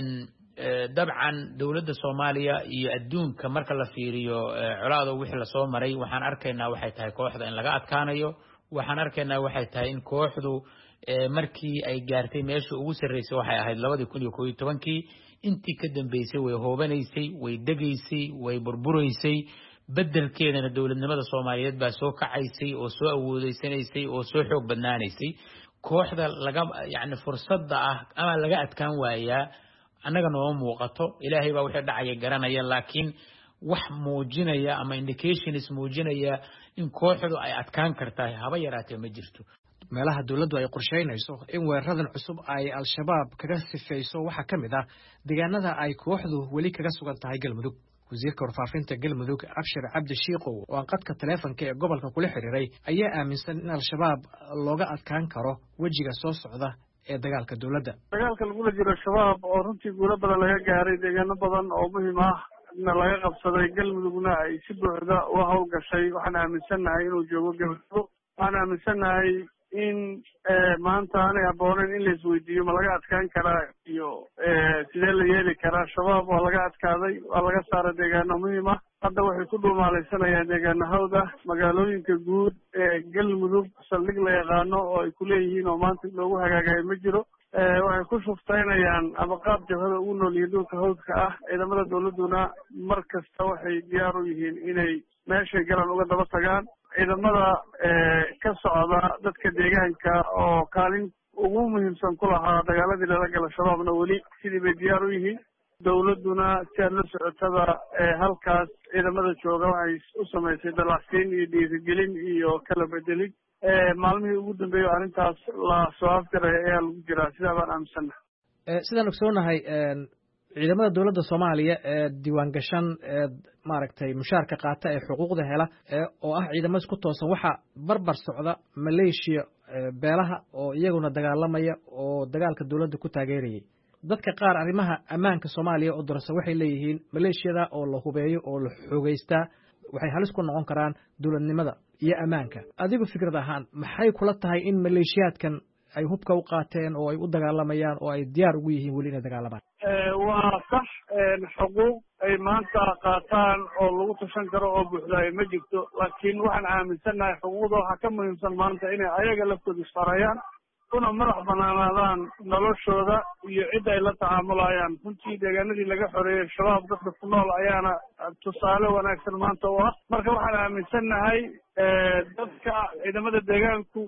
dabcan dowladda Soomaaliya iyo adduunka marka la fiiriyo colaado wixii la soo maray waxaan arkaynaa waxay tahay kooxda in laga adkaanayo waxaan arkaynaa waxay tahay in kooxdu markii ay gaartay meesha ugu sareysay waxay ahayd 2011 intii ka dambeysay way hoobanaysay way degaysay way burburaysay bedelkeedana dowladnimada Soomaaliyeed baa soo kacaysay oo soo awoodeysanaysay oo soo xoog badnaanaysay kooxda laga fursada ah ama laga adkaan waayaa annaga noo muuqato ilaahay baa wixii dhacay garanaya laakiin wax muujinaya ama indications muujinaya in kooxdu ay adkaan kartaa haba yaraatee ma jirto meelaha dawladdu ay qorsheynayso in weeraradan cusub ay al-shabaab kaga sifayso waxa kamid ah deegaanada ay kooxdu weli kaga sugan tahay Galmudug wasiirka warfaafinta Galmudug Abshir Cabdi Shiiqow oo qadka taleefanka ee gobolka kula xiriiray ayaa aaminsan in al-shabaab looga adkaan karo wajiga soo socda ee dagaalka dawladda dagaalka lagu jiro shabaab oo runtii guulo badan laga gaaray deegaano badan oo muhiim ah in laga qabsaday Galmudugna ay si buuxda u hawlgashay waxaan aaminsanahay inuu joogo Galmudug waxaan aaminsanahay in maanta aanay aboonin in la isweydiiyo ma laga adkaan karaa iyo sidee la yeeli karaa shabaab waa laga adkaaday waa laga saaray deegaano muhiim ah hadda waxay ku dhuumaalaysanayaan deegaanahooda magaalooyinka guud ee Galmudug saldhig la yaqaano oo ay ku leeyihiin oo maanta loogu hagaagayo ma jiro waxay ku shuftaynayaan ama qaab jabhada ugu nool yihiin dhulka hawdka ah ciidamada dawladuna mar kasta waxay diyaar u yihiin inay meeshay galaan uga daba tagaan ciidamada ka socda dadka deegaanka oo kaalin ugu muhiimsan ku lahaa dagaaladii lala gala shabaabna weli sidii bay diyaar u yihiin dawladuna si aad la socotada halkaas ciidamada jooga waxay u samaysay dalacsiin iyo dhiirigelin iyo kala bedelid maalmihii ugu dambeeyay arrintaas la soo afjaray ayaa lagu jiraa sidaa baan aaminsanahay sidaan ogsoonahay ciidamada dawladda Soomaaliya ee diiwaan gashan ee maaragtay mushaarka qaata ee xuquuqda hela oo ah ciidamada ku toosan waxa barbar socda Malaysia beelaha oo iyaguna dagaalamaya oo dagaalka dawladda ku taageerayay dadka qaar arrimaha ammaanka Soomaaliya oo darasa waxay leeyihiin Malaysia oo la hubeeyo oo la xoogaysta waxay halis ku noqon karaan dawladnimada iyo ammaanka adigu fikrad ahaan maxay kula tahay in Malaysiyaadkan ay hubka u qaateen oo ay u dagaalamayaan oo ay diyaar ugu yihiin weli inay dagaalamaan waa sax xuquuq ay maanta qaataan oo lagu tashan karo oo buuxdaay ma jirto laakiin waxaan aaminsanahay xuquuqda waxa ka muhiimsan maanta inay ayaga laftooda isfarayaan una madax banaanaadaan noloshooda iyo cid ay la tacaamulayaan runtii deegaanadii laga xoreeyey shabaab dadka ku nool ayaana tusaale wanaagsan maanta u ah marka waxaan aaminsanahay dadka ciidamada deegaanku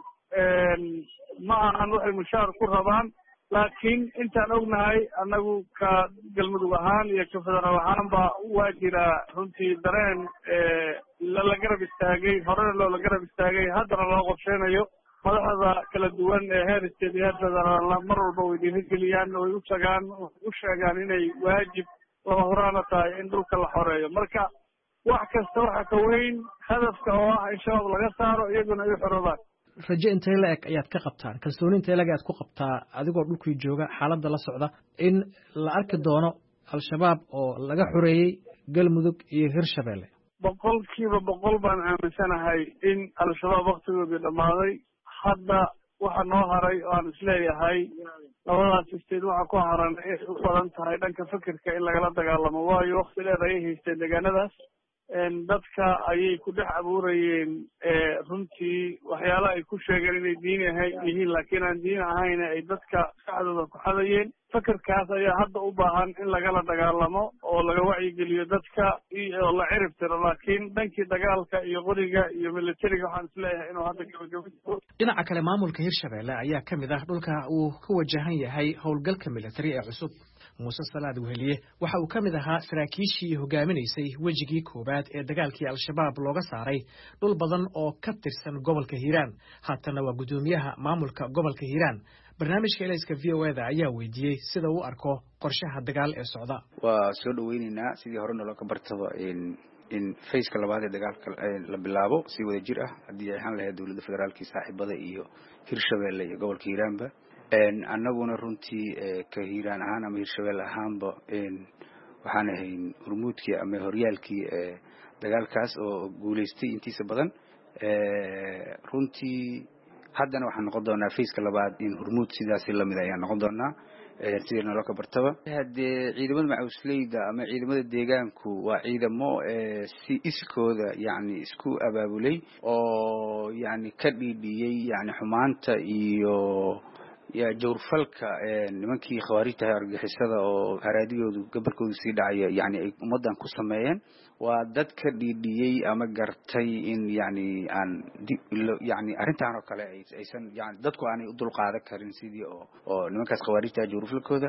ma ahan waxay mushaar ku rabaan laakiin intaan ognahay annagu ka Galmudug ahaan iyo ka federaal ahaanba waa jira runtii dareen la garab istaagay horena loola garab istaagay haddana loo qorsheynayo madaxda kala duwan ee heer state iyo heer federaal mar walba way dhiirigeliyaan way u tagaan u sheegaan inay waajib lama huraana tahay in dhulka la xoreeyo marka wax kasta waxa ka weyn hadafka oo ah in shabaab laga saaro iyaguna ay xoroobaan rajo intee la eg ayaad ka qabtaan kalsooni intee la eg ayaad ku qabtaa adigoo dhulkii jooga xaaladda la socda in la arki doono al-shabaab oo laga xoreeyey galmudug iyo hirshabeelle 100% baan aaminsanahay in al-shabaab waktigoodii dhammaaday hadda waxa noo haray oo aan isleeyahay labadaas isteed waxa ku haran ay u badan tahay dhanka fikirka in lagala dagaalamo waayo waqti dheer ayay haysteen deegaanadaas dadka ayay ku dhex abuurayeen runtii waxyaala ay ku sheegeen inay diin yihiin laakiin aan diin ahayn ay dadka maskaxdooda ku xadayeen fikirkaas ayaa hadda u baahan in lagala dagaalamo oo laga wacyigeliyo dadka iyo la cirib tiro laakiin dhankii dagaalka iyo qoriga iyo militariga waxaan isleeyahay inuu hadda gabagabo jiro dhinaca kale maamulka hirshabeelle ayaa ka mid ah dhulka uu ka wajahan yahay howlgalka militari ee cusub muuse salaad weheliye waxa uu ka mid ahaa saraakiishii hogaaminaysay wejigii koowaad ee dagaalkii al-shabaab looga saaray dhul badan oo ka tirsan gobolka hiiraan haatana waa guddoomiyaha maamulka gobolka hiiraan barnaamijka elayska v o eda ayaa weydiiyey sida uu arko qorshaha dagaal ee socda waa soo dhaweyneynaa sidii hore nalooga bartaba in fayska labaad ee dagaalka la bilaabo si wada jir ah haddii ay ahaan lahayd dowladda federaalkii saaxiibada iyo hirshabeelle iyo gobolka hiiraanba annaguna runtii ka hiiraan ahaan ama hirshabeelle ahaanba waxaan ahayn hormuudkii ama horyaalkii dagaalkaas oo guulaystay intiisa badan runtii haddana waxaan noqon doonaa fayska labaad in hormuud sidaasi lamid ayaan noqon doonaa sidii naloo ka bartaba haddee ciidamada macawisleyda ama ciidamada deegaanku waa ciidamo si iskooda yani isku abaabulay oo yani ka dhiidhiyey yani xumaanta iyo jawrfalka nimankii khawaarijta argagixisada oo haraadigoodu gabalkoodu sii dhacaya yani ay ummaddan ku sameeyeen waa dad ka dhiidhiyey ama gartay in yani aan yani arrintan oo kale aysan yani dadku aanay u dulqaadan karin sidii oo nimankaas khawaarijta jawrfalkooda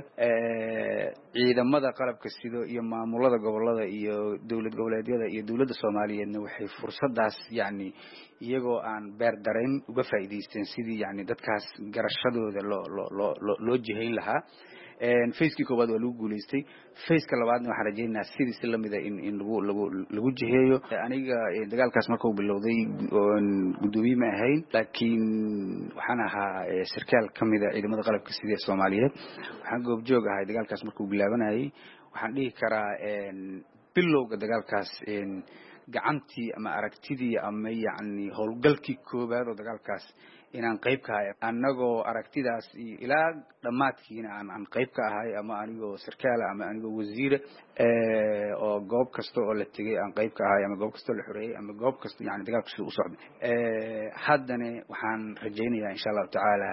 ciidamada qalabka sido iyo maamulada gobolada iyo dowlad goboleedyada iyo dowladda soomaaliyeedna waxay fursadaas yani iyagoo aan beer darayn uga faa'iidaysteen sidii yani dadkaas garashadooda loo jihayn lahaa fayskii koowaad waa lagu guulaystay fayska labaadna waxaan rajaynayaa sidiisi lamida in lagu jiheeyo aniga dagaalkaas marka uu bilowday guddoomiye ma ahayn laakiin waxaan ahaa sarkaal ka mida ciidamada qalabka sida ee soomaaliyeed waxaan goobjoog ahay dagaalkaas markuu bilaabanayay waxaan dhihi karaa bilowga dagaalkaas gacantii ama aragtidii ama yani howlgalkii koowaad oo dagaalkaas inaan qayb ka ahay annagoo aragtidaas iyo ilaa dhammaadkiina aan qayb ka ahay ama anigoo sarkaala ama anigoo wasiira oo goob kasta oo la tegay aan qayb ka ahay ama goob kastoo la xoreeyey ama goob kasta yani dagaalku sida u socday haddana waxaan rajaynayaa insha allahu tacaala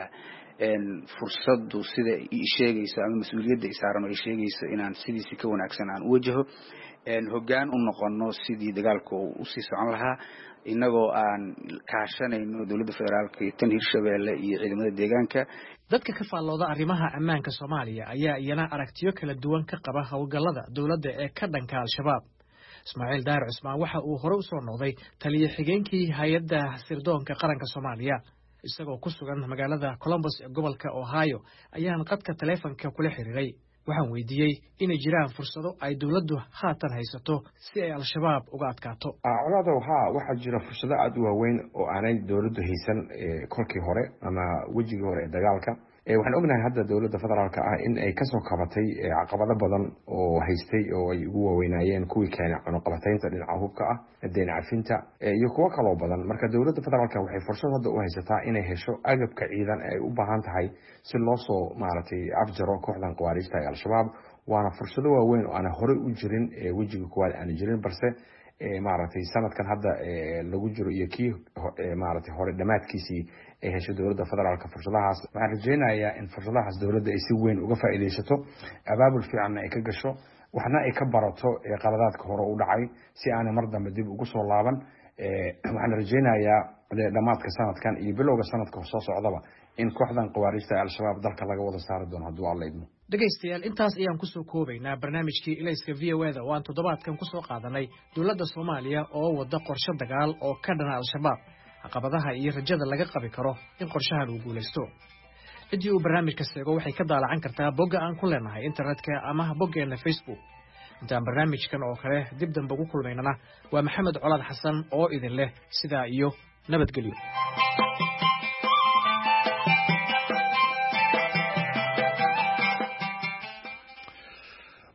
fursaddu sida i sheegayso ama mas-uuliyadda i saaran oo i sheegayso inaan sidiisi ka wanaagsan aan u wajaho hoggaan u noqono sidii dagaalka usii socon lahaa inagoo aan kaashanayno dowladda federaalka iyo tan hirshabeelle iyo ciidamada deegaanka dadka ka faallooda arrimaha ammaanka soomaaliya ayaa iyana aragtiyo kala duwan ka qaba howlgallada dowladda ee ka dhanka al-shabaab ismaaciil daahir cusmaan waxa uu hore u soo noqday taliye xigeenkii hay-adda sirdoonka qaranka soomaaliya isagoo ku sugan magaalada columbus ee gobolka ohio ayaan qadka taleefonka kula xiriiray waxaan weydiiyey inay jiraan fursado ay dowladdu haatan haysato si ay al-shabaab uga adkaato colaadow waxaa jira fursado aada u waaweyn oo aanay dowladdu haysan kolkii hore ama wejigii hore ee dagaalka waxaan ognahay hadda dowladda federaalka ah in ay kasoo kabatay caqabado badan oo haystay oo ay ugu waaweynaayeen kuwii keenay cunuqabataynta dhinaca hubka ah deen cafinta iyo kuwo kaloo badan marka dowladda federaalka waxay fursad hadda u haysataa inay hesho agabka ciidan ee ay u baahan tahay si loo soo maaragtay afjaro kooxdan khawaarijta ee al-shabaab waana fursado waaweyn oo aana horey u jirin wejiga koowaad aana jirin balse maaragtay sanadkan hadda lagu jiro iyo kii maaragtay hore dhammaadkiisii ay hesho dowladda federaalka fursadahaas waxaan rajaynayaa in fursadahaas dowladda ay si weyn uga faa'iidaysato abaabul fiicanna ay ka gasho waxna ay ka barato qaladaadka hore u dhacay si aanay mar dambe dib ugu soo laaban waxaan rajaynayaa dhammaadka sanadkan iyo bilowga sanadka soo socdaba in kooxdan khawaarijta ee al-shabaab dalka laga wada saari doono hadduu alla idmo dhegaystayaal intaas ayaan kusoo koobaynaa barnaamijkii ilayska v o eda oo aan toddobaadkan kusoo qaadanay dowladda soomaaliya oo wada qorshe dagaal oo ka dhana al-shabaab caqabadaha iyo rajada laga qabi karo in qorshahan uu guulaysto ciddii uu barnaamijka seego waxay ka daalacan kartaa bogga aan ku leenahay internetka ama boggeenna facebook intaan barnaamijkan oo kale dib dambe ugu kulmaynana waa maxamed colaad xasan oo idin leh sidaa iyo nabadgelyo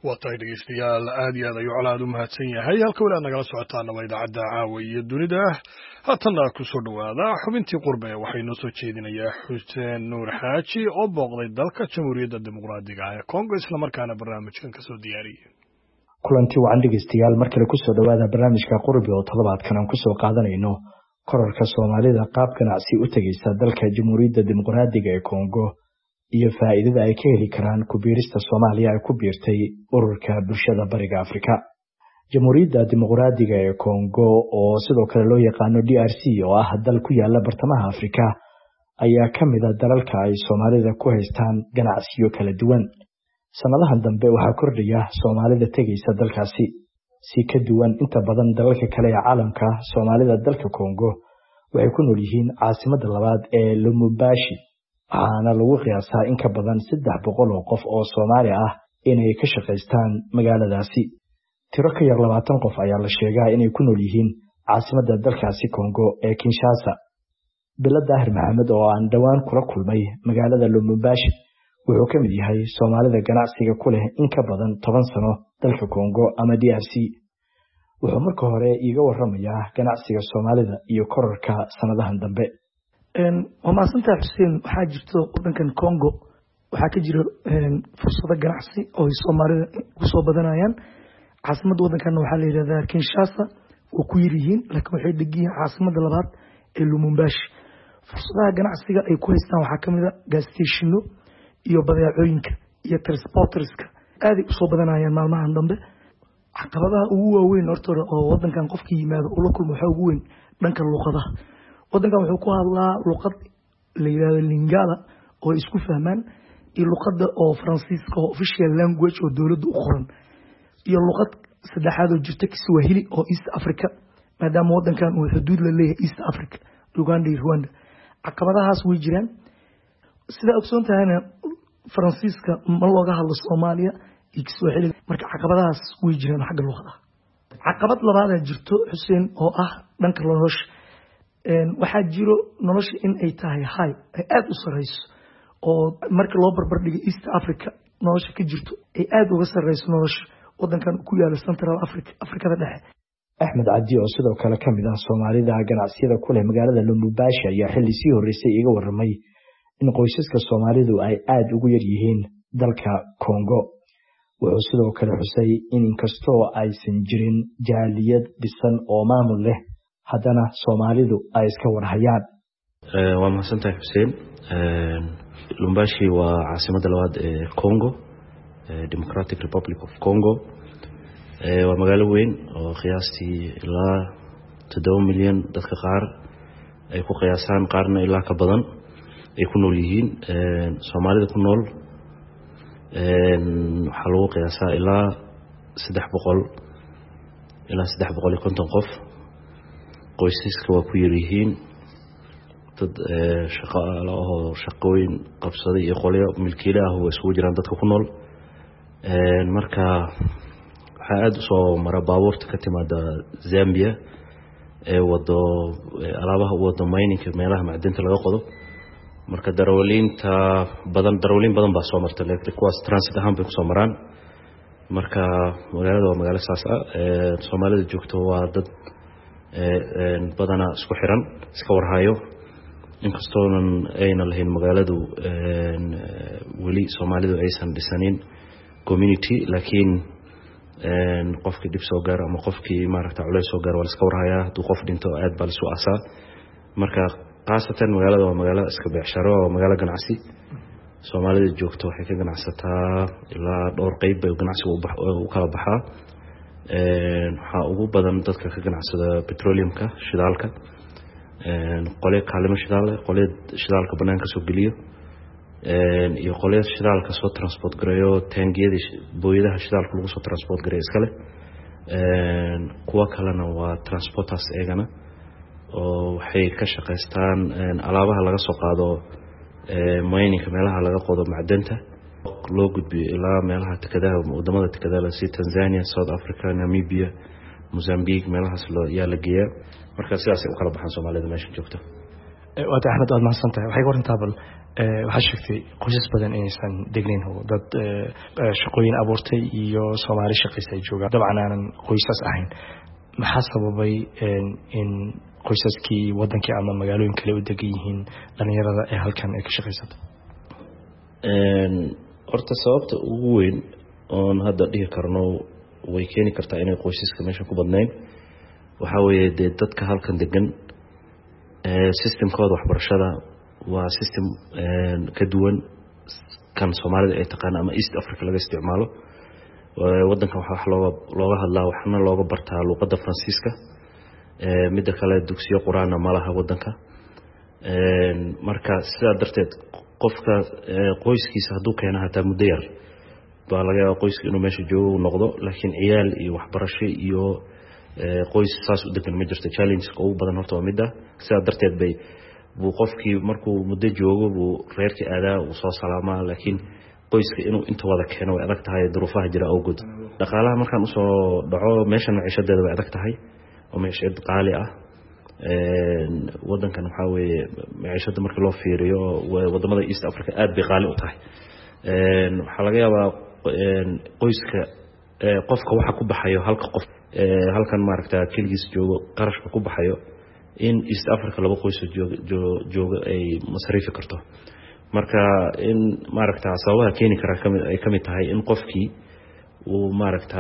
waa tahay dhegeystayaal aad iyo aad ayuu colaad u mahadsan yahay halka weli aad nagala socotaana waa idaacadda caawa iyo dunida haatanna kusoo dhowaada xubintii qurbe waxay noo soo jeedinayaa xuseen nuur xaaji oo booqday dalka jamhuuriyadda dimuqraadiga ee Kongo islamarkaana barnaamijkan kasoo diyaariyey kulantii wacan dhegeystayaal mar kale kusoo dhowaada barnaamijka qurbe oo toddobaadkan aan kusoo qaadanayno kororka Soomaalida qaab ganacsi u tagaysa dalka jamhuuriyadda dimuqraadiga ee Kongo iyo faa'iidada ay ka heli karaan ku biirista Soomaaliya ay ku biirtay ururka bulshada bariga Afrika. Jamhuuriyadda dimuqraadiga ee Kongo oo sidoo kale loo yaqaano DRC oo ah dal ku yaala bartamaha Afrika ayaa ka mid ah dalalka ay Soomaalida ku haystaan ganacsiyo kala duwan. Sanadahan dambe waxaa kordhaya Soomaalida tagaysa dalkaasi si ka duwan inta badan dalalka kale ee caalamka. Soomaalida dalka Kongo waxay ku nool yihiin caasimadda labaad ee Lubumbashi waxaana lagu qiyaasaa in ka badan 300 oo qof oo Soomaali ah inay ka shaqeystaan magaaladaasi. Tiro ka yar 20 qof ayaa la sheegaa inay ku nool yihiin caasimadda dalkaasi Kongo ee Kinshasa. Bilad Daahir Maxamed oo aan dhawaan kula kulmay magaalada Lubumbashi wuxuu ka mid yahay Soomaalida ganacsiga ku leh in ka badan 10 sano dalka Kongo ama DRC. Wuxuu marka hore iiga warramayaa ganacsiga Soomaalida iyo kororka sanadahan dambe. waa maasantaa Xuseen waxaa jirto wadankan Kongo waxaa ka jira fursado ganacsi oo Soomaalida ku soo badanayaan caasimadda wadankan waxaa la yiraahdaa Kinshasa oo ku yirihiin laakiin waxay degiin caasimadda labaad ee Lubumbashi. fursadaha ganacsiga ay ku haystaan waxaa kamid ah gas stationo iyo badeecooyinka iyo transporterska aad u soo badanayaan maalmahan dambe. caqabadaha ugu waaweyn horta oo wadankan qofkii yimaado ula kulmo waxa ugu weyn dhanka luqadaha. wadankan wuxuu ku hadlaa luqad la yiraahdo Lingala oo isku fahmaan iyo luqadda oo Faransiiska oo official language oo dawladdu u qoran iyo luqad saddexaad oo jirta Kiswahili oo East Africa maadaama wadankan uu xuduud la leeyahay East Africa Uganda iyo Rwanda. caqabadahaas way jiraan sida ogsoon tahayna Faransiiska ma looga hadlo Soomaaliya iyo Kiswahili marka caqabadahaas way jiraan xagga luqadaha. caqabad labaad ee jirto Xuseen oo ah dhanka nolosha waxaa jiro nolosha in ay tahay high ay aad u sareyso oo marka loo barbar dhigo East Africa nolosha ka jirto ay aad uga sareyso nolosha wadankan ku yaala Central Africa Afrikada dhexe. Axmed Cabdi oo sidoo kale ka mid ah Soomaalida ganacsiyada ku leh magaalada Lubumbashi ayaa xilli sii horeysay iga warramay in qoysaska Soomaalidu ay aad ugu yar yihiin dalka Kongo. wuxuu sidoo kale xusay in inkastoo aysan jirin jaaliyad dhisan oo maamul leh haddana Soomaalidu ay iska warhayaan. waa mahadsantahay Xuseen. Lubumbashi waa caasimadda labaad ee Congo, Democratic Republic of Congo. waa magaalo weyn oo qiyaastii ilaa 7 milyan dadka qaar ay ku qiyaasaan qaarna ilaa ka badan ay ku nool yihiin. Soomaalida ku nool waxaa lagu qiyaasaa ilaa 350 qof. qoysaska waa ku yar yihiin dad shaqooyin qabsaday iyo qolyo milkiile ah oo isugu jiraan dadka ku nool. marka waxaa aad u soo mara baabuurta ka timaada Zambia ee wado alaabaha u wado mining meelaha macdanta laga qodo. marka darawaliin badan baa soo marta laakiin kuwaas transit ahaan bay ku soo maraan. marka magaalada waa magaalo saas ah. Soomaalida joogto waa dad badana isku xiran iska warhayo inkastoo ayna lahayn magaaladu weli Soomaalidu aysan dhisanin community laakiin qofkii dib soo gaar ama qofkii maaragta culays soo gaar waa iska warhayaa hadduu qof dhinto aad baa isu aasaa. marka qaasatan magaalada waa magaalo iska beecsharo oo magaalo ganacsi. Soomaalida joogto waxay ka ganacsataa ilaa dhowr qayb bay ganacsigu u kala baxaa. waxaa ugu badan dadka ka ganacsada petroleumka shidaalka, qole kaalmo shidaal qole shidaalka banaanka soo geliyo iyo qole shidaalka soo transport gareeyo taangiyada booyadaha shidaalka lagu soo transport gareeyo iskale. kuwa kalena waa transporters eegana oo waxay ka shaqeystaan alaabaha laga soo qaado mining meelaha laga qodo macdanta loo gudbiyo ilaa meelaha tikadaha wadamada tikadaha sida Tanzania, South Africa, Namibia, Mozambique meelahaas yaa la geeyaa. marka sidaas ay u kala baxaan Soomaalida meesha joogto. waad Axmed waad mahadsantahay waxay warantaa bal waxaa sheegtay qoysas badan inaysan degnayn oo dad shaqooyin abuurtay iyo Soomaali shaqaysta ay joogaan dabcan aanan qoysas ahayn maxaa sababay in qoysaskii wadankii ama magaalooyin kale u degan yihiin dhalinyarada ee halkan ay ka shaqaysato horta sababta ugu weyn oon hadda dhihi karno way keeni kartaa inay qoysaska meesha ku badnayn waxa weeye dee dadka halkan degan systemkooda waxbarashada waa system ka duwan kan Soomaalida ay taqaan ama East Africa laga isticmaalo wadankan wax looga hadlaa waxna looga bartaa luqadda Faransiiska mid kale dugsiyo quraana ma laha wadanka marka sidaa darteed qofka qoyskiisa hadduu keeno hataa muddo yar baa laga yaabaa qoyska inuu meesha joogo noqdo laakiin ciyaal iyo waxbarasho iyo qoys saas u degan ma jirto challenge ugu badan horta waa midda sidaa darteed bay buu qofkii markuu muddo joogo buu reerkii aadaa uu soo salaamaa laakiin qoyska inuu inta wada keeno way adag tahay duruufaha jira awgood dhaqaalaha markaan usoo dhaco meeshan maciishadeeda way adag tahay oo maciishad qaali ah wadankan waxaa weeye maciishada markii loo fiiriyo wadamada East Africa aad bay qaali u tahay waxaa laga yaabaa qoyska qofka waxa ku baxayo halka qof halkan maaragta kaligiis joogo qarashka ku baxayo in East Africa laba qoys joogo ay masriifi karto marka in maaragta sababaha keeni kara ay kamid tahay in qofkii uu maaragta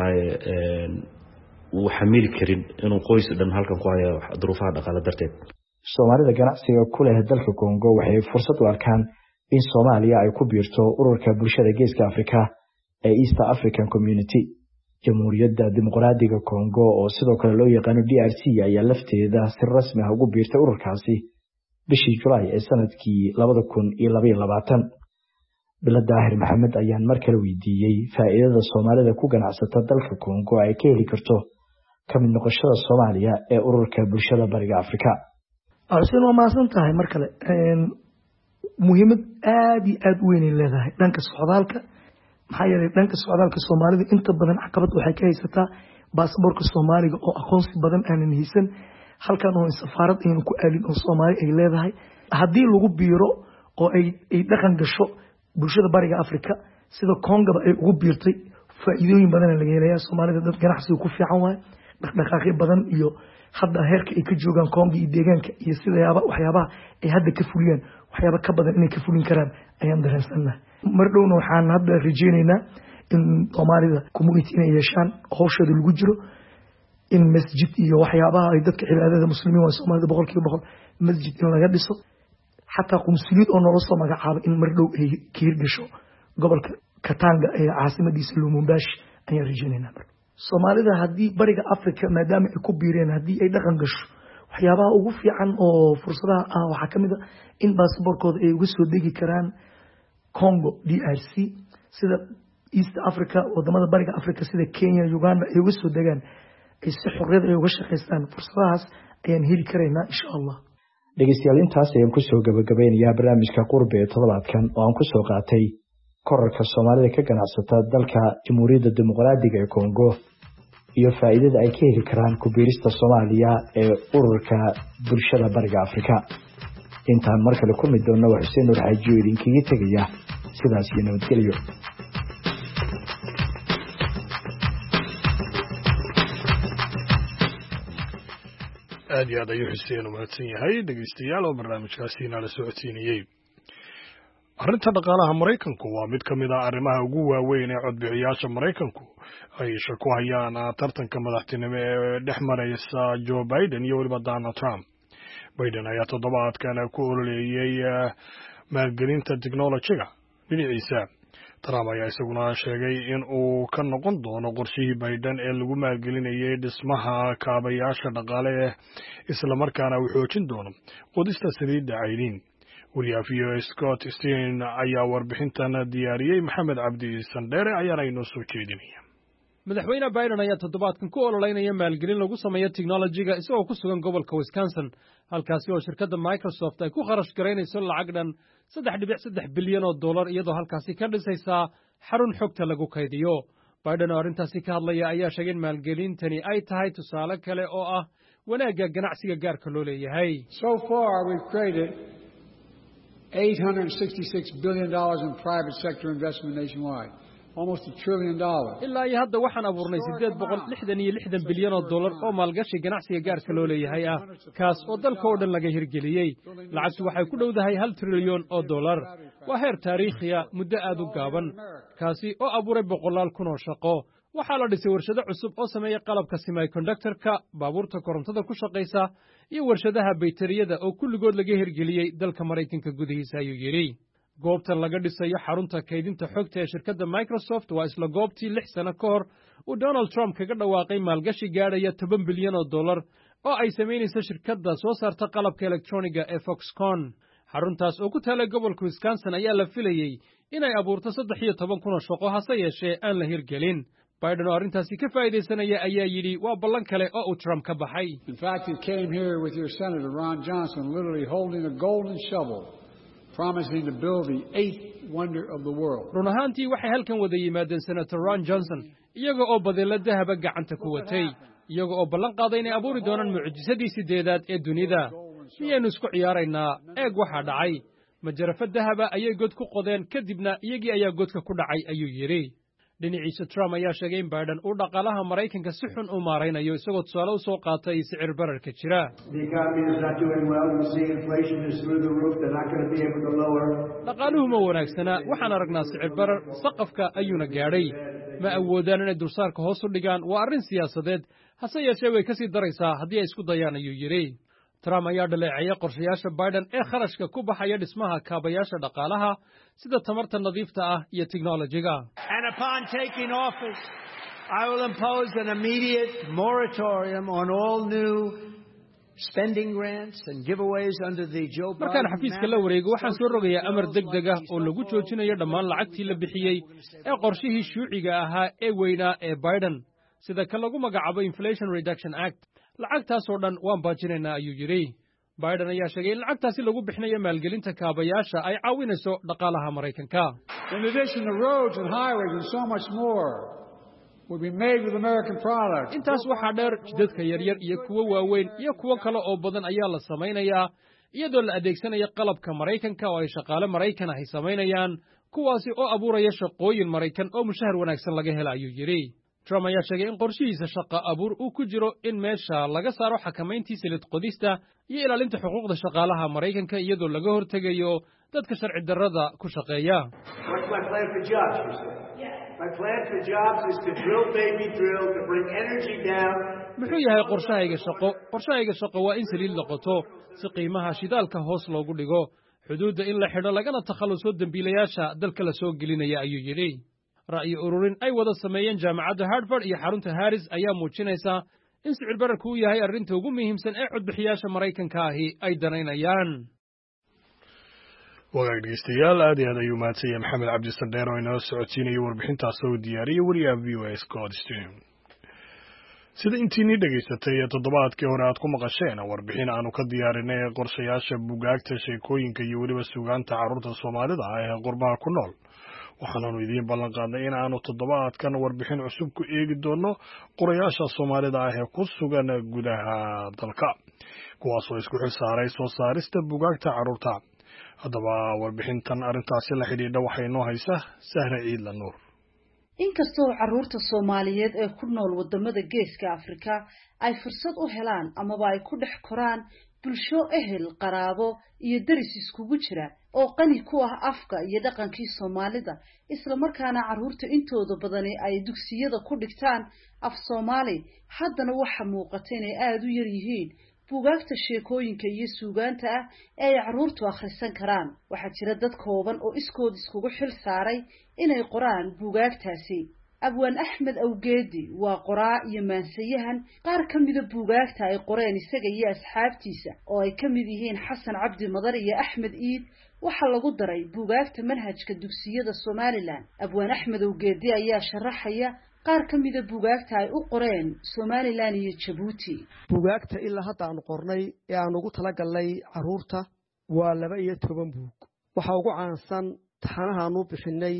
uu xamili karin inuu qoys dhan halkan ku hayo duruufaha dhaqaale darteed Soomaalida ganacsiga ku leh dalka Congo waxay fursad u arkaan in Soomaaliya ay ku biirto ururka bulshada Geeska Afrika ee East African Community Jamhuuriyadda Dimuqraadiga Congo oo sidoo kale loo yaqaan DRC ayaa lafteeda si rasmi ah ugu biirtay ururkaasi bishii July ee sanadkii 2022 Bilad Daahir Maxamed ayaan mar kale weydiiyay faa'iidada Soomaalida ku ganacsata dalka Congo ay ka heli karto kamid noqoshada Soomaaliya ee ururka bulshada Bariga Afrika arsin waa maasan tahay mar kale muhiimad aad iyo aad u weyn leedahay dhanka socdaalka maxaa yeelay dhanka socdaalka Soomaalida inta badan caqabad waxay ka haysataa baasaboorka Soomaaliga oo aqoonsi badan aanan haysan halkan oo safaarad aynu ku aalin oo Soomaali ay leedahay haddii lagu biiro oo ay dhaqan gasho bulshada Bariga Afrika sida Congo ay ugu biirtay faa'iidooyin badan laga helayaa Soomaalida dad ganacsiga ku fiican waay dhaqdhaqaaqyo badan iyo hadda heerka ay ka joogaan Congo iyo deegaanka iyo sida waxyaabaha ay hadda ka fuliyaan waxyaabo ka badan inay ka fulin karaan ayaan dareensanahay mar dhowna waxaan hadda rajeynaynaa in Soomaalida community inay yeeshaan hawshooda lagu jiro in masjid iyo waxyaabaha ay dadka cibaadada muslimiin waa Soomaalida 100% masjid in laga dhiso xataa qumsuliyad oo nolol soo magacaabo in mar dhow ay ka hirgasho gobolka Katanga ee caasimadiisa Lumumbashi ayaan rajeynaynaa Soomaalida haddii Bariga Afrika maadaama ay ku biireen haddii ay dhaqan gasho waxyaabaha ugu fiican oo fursadaha ah waxaa kamid ah in baasaboorkooda ay uga soo degi karaan Congo DRC sida East Africa wadamada Bariga Afrika sida Kenya Uganda ay uga soo degaan ay si xorriyad ay uga shaqeystaan fursadahaas ayaan heli karaynaa insha Allah dhegeystayaal intaas ayaan ku soo gabagabeynayaa barnaamijka qurbe ee toddobaadkan oo aan ku soo qaatay korarka Soomaalida ka ganacsata dalka Jamhuuriyadda Dimuqraadiga ee Congo iyo faa'iidada ay ka heli karaan ku biirista Soomaaliya ee ururka bulshada Bariga Afrika intaan mar kale ku mid doona wax Xuseen Nuur Xaaji oo idinkaga tagaya sidaas iyo nabadgelyo aad iyo aad ayuu Xuseen u mahadsan yahay dhegeystayaal oo barnaamijkaasi nala socodsiinayay arrinta dhaqaalaha Mareykanku waa mid ka mid ah arrimaha ugu waaweyn ee codbixiyaasha Mareykanku ay shaqo hayaan tartanka madaxtinimo ee dhex maraysa Joe Biden iyo waliba Donald Trump. Biden ayaa toddobaadkan ku ololeeyay maalgelinta tiknoolajiga dhinaciisa. Trump ayaa isaguna sheegay in uu ka noqon doono qorshihii Biden ee lagu maalgelinayay dhismaha kaabayaasha dhaqaale isla markaana uu xoojin doono qodista saliidda cayriin. wariyaha Scott Stein ayaa warbixintan diyaariyay Maxamed Cabdi Sandere ayaana inoo soo jeedinaya madaxweyne Biden ayaa toddobaadkan ku ololeynaya maalgelin lagu sameeyo tiknoolajiga isagoo ku sugan gobolka Wisconsin halkaasi oo shirkadda Microsoft ay ku kharash gareynayso lacag dhan $3.3 bilyan iyadoo halkaasi ka dhisaysa xarun xogta lagu kaydiyo Biden oo arrintaasi ka hadlaya ayaa sheegay in maalgelintani ay tahay tusaale kale oo ah wanaagga ganacsiga gaarka loo leeyahay. So far we've created $866 billion in private sector investment nationwide. Almost $1 trillion. ilaa iyo hadda waxaan abuurnay $866 bilyan oo maalgashi ganacsiga gaarka loo leeyahay ah kaas oo dalka oo dhan laga hirgeliyey. lacagtu waxay ku dhowdahay $1 trilyan. waa heer taariikhiya muddo aad u gaaban kaasi oo abuuray 100,000 oo shaqo. waxaa la dhisay warshado cusub oo sameeya qalabka semiconductor-ka, baabuurta korontada ku shaqaysa iyo warshadaha baytariyada oo kulligood laga hirgeliyey dalka Maraykanka gudihiisa ayuu yidhi. goobtan laga dhisayo xarunta kaydinta xogta ee shirkadda Microsoft waa isla goobtii 6 sano ka hor uu Donald Trump kaga dhawaaqay maalgashi gaadhaya $10 bilyan oo ay samaynayso shirkadda soo saarta qalabka elektrooniga ee Foxconn. xaruntaas oo ku taala gobolka Wisconsin ayaa la filayey inay abuurto 13,000 shaqo hase yeeshee aan la hirgelin. Biden oo arrintaasi ka faa'iideysanaya ayaa yidhi waa ballan kale oo uu Trump ka baxay. In fact, he came here with your Senator Ron Johnson literally holding a golden shovel, promising to build the 8th wonder of the world. run ahaantii waxay halkan wada yimaadeen Senator Ron Johnson iyaga oo badeelo dahaba gacanta ku watay, iyaga oo ballan qaaday inay abuuri doonaan mucjisadii 8aad ee dunida. miyaynu isku ciyaaraynaa? eeg waxa dhacay. majarafad dahaba ayay god ku qodeen kadibna iyagii ayaa godka ku dhacay ayuu yidhi. dhinaciisa Trump ayaa sheegay in Biden uu dhaqaalaha Maraykanka si xun u maaraynayo isagoo tusaale u soo qaatay sicir bararka jira. dhaqaaluhu ma wanaagsana, waxaan aragnaa sicir barar saqafka ayuuna gaadhay. ma awoodaan inay dulsaarka hoos u dhigaan, waa arrin siyaasadeed, hase yeeshee way ka sii daraysaa haddii ay isku dayaan ayuu yidhi. Trump ayaa dhaleeceeyay qorshayaasha Biden ee kharashka ku baxaya dhismaha kaabayaasha dhaqaalaha sida tamarta nadiifta ah iyo technology-ga. And upon taking office, I will impose an immediate moratorium on all new spending grants and giveaways under the Joe Biden. markaan xafiiska la wareego waxaan soo rogayaa amar degdeg ah oo lagu joojinayo dhammaan lacagtii la bixiyey ee qorshihii shuuciga ahaa ee weynaa ee Biden sida kan lagu magacaabo Inflation Reduction Act. lacagtaas oo dhan waan baajinaynaa ayuu yidhi. Biden ayaa sheegay in lacagtaasi lagu bixinayo maalgelinta kaabayaasha ay caawinayso dhaqaalaha Maraykanka. In addition to roads and highways and so much more will be made with American products. intaas waxaa dheer jidadka yaryar iyo kuwo waaweyn iyo kuwo kale oo badan ayaa la samaynayaa iyadoo la adeegsanayo qalabka Maraykanka oo ay shaqaale Maraykan ah samaynayaan kuwaasi oo abuuraya shaqooyin Maraykan oo mushahar wanaagsan laga helo ayuu yidhi. Trump ayaa sheegay in qorshihiisa shaqo abuur uu ku jiro in meesha laga saaro xakamayntii silid qodista iyo ilaalinta xuquuqda shaqaalaha Maraykanka iyadoo laga hortegayo dadka sharci darrada ku shaqeeya. muxuu yahay qorshahayga shaqo? qorshahayga shaqo waa in saliid la qoto si qiimaha shidaalka hoos loogu dhigo, xuduudda in la xidho lagana takhaluso dembiilayaasha dalka la soo gelinaya ayuu yidhi. ra'yi ururin ay wada sameeyeen jaamacadda Harvard iyo xarunta Harris ayaa muujinaysa in sicir bararku uu yahay arrinta ugu muhiimsan ee codbixiyaasha Maraykanka ahi ay danaynayaan. wagaag dhegeystayaal aad iyo aad ayuu mahadsan yahay Maxamed Cabdi Sandheer oo inoo socodsiinaya warbixintaas oo diyaariyay wariyaha VOA Scott Stein. sida intiinii dhegaysatay toddobaadkii hore aad ku maqasheen warbixin aanu ka diyaarinay qorshayaasha buugaagta sheekooyinka iyo weliba suugaanta carruurta Soomaalida ah ee qurbaha ku nool. waxaanu idiin ballan qaadnay in aanu toddobaadkan warbixin cusub ku eegi doono qorayaasha Soomaalida ah ee ku sugan gudaha dalka kuwaas oo isku xilsaaray soo saarista buugaagta carruurta. haddaba warbixintan arrintaasi la xidhiidha waxay noo haysaa Sahra Ciidla Nuur. inkastoo carruurta Soomaaliyeed ee ku nool wadamada Geeska Afrika ay fursad u helaan amaba ay ku dhex koraan bulsho ehel qaraabo iyo daris iskugu jira oo qani ku ah afka iyo dhaqankii Soomaalida isla markaana carruurta intooda badani ay dugsiyada ku dhigtaan af Soomaali haddana waxa muuqata inay aad u yar yihiin buugaagta sheekooyinka iyo suugaanta ah ee ay carruurtu akhrisan karaan. waxaa jira dad kooban oo iskood iskugu xil saaray inay qoraan buugaagtaasi. Abwaan Axmed Awgeedi waa qoraa iyo maansayahan qaar ka mida buugaagta ay qoreen isaga iyo asxaabtiisa oo ay ka mid yihiin Xasan Cabdi Madar iyo Axmed Iid waxaa lagu daray buugaagta manhajka dugsiyada Somaliland. Abwaan Axmed Awgeedi ayaa sharaxaya qaar ka mida buugaagta ay u qoreen Somaliland iyo Djibouti. buugaagta ilaa hadda aan qornay ee aan ugu talagalnay carruurta waa 12 buug. waxa ugu caansan taxanaha aanu bixinay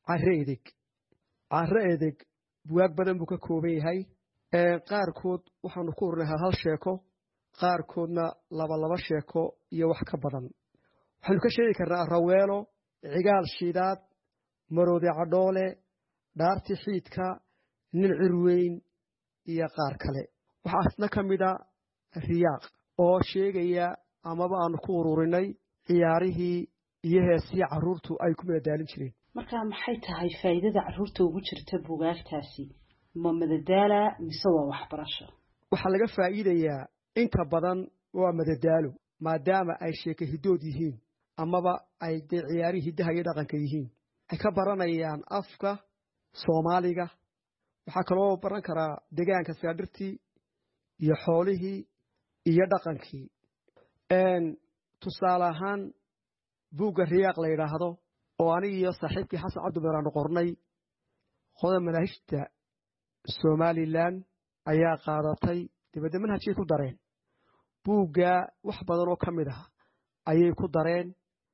Carre Edeg buugaag badan buu ka kooban yahay. qaarkood waxaanu ku qornay hal sheeko qaarkoodna laba sheeko iyo wax ka badan waxaynu ka sheegi karnaa raweelo cigaal shiidaad maroode cadhoole dhaarti xiidka nin cirweyn iyo qaar kale waxaa isna ka mid a riyaaq oo sheegaya amaba aanu ku ururinay ciyaarihii iyo heesihii carruurtu ay ku madadaalin jireen markaa maxay tahay faa'iidada carruurta ugu jirta buugaagtaasi ma madadaala mise waa waxbarasho waxaa laga faa'iidayaa inta badan waa madadaalo maadaama ay sheeko hiddood yihiin amaba ay dee ciyaarihii hiddaha iyo dhaqanka yihiin waxay ka baranayaan afka soomaaliga waxaa kaloo baran karaa deegaanka sigaadhirtii iyo xoolihii iyo dhaqankii tusaale ahaan buugga riyaaq la yidhaahdo oo aniga iyo saaxiibkii xasan cabdimeer aanu qornay qoda manaahijta somalilan ayaa qaadatay dibadda manhajkay ku dareen buuggaa wax badan oo ka mid ah ayay ku dareen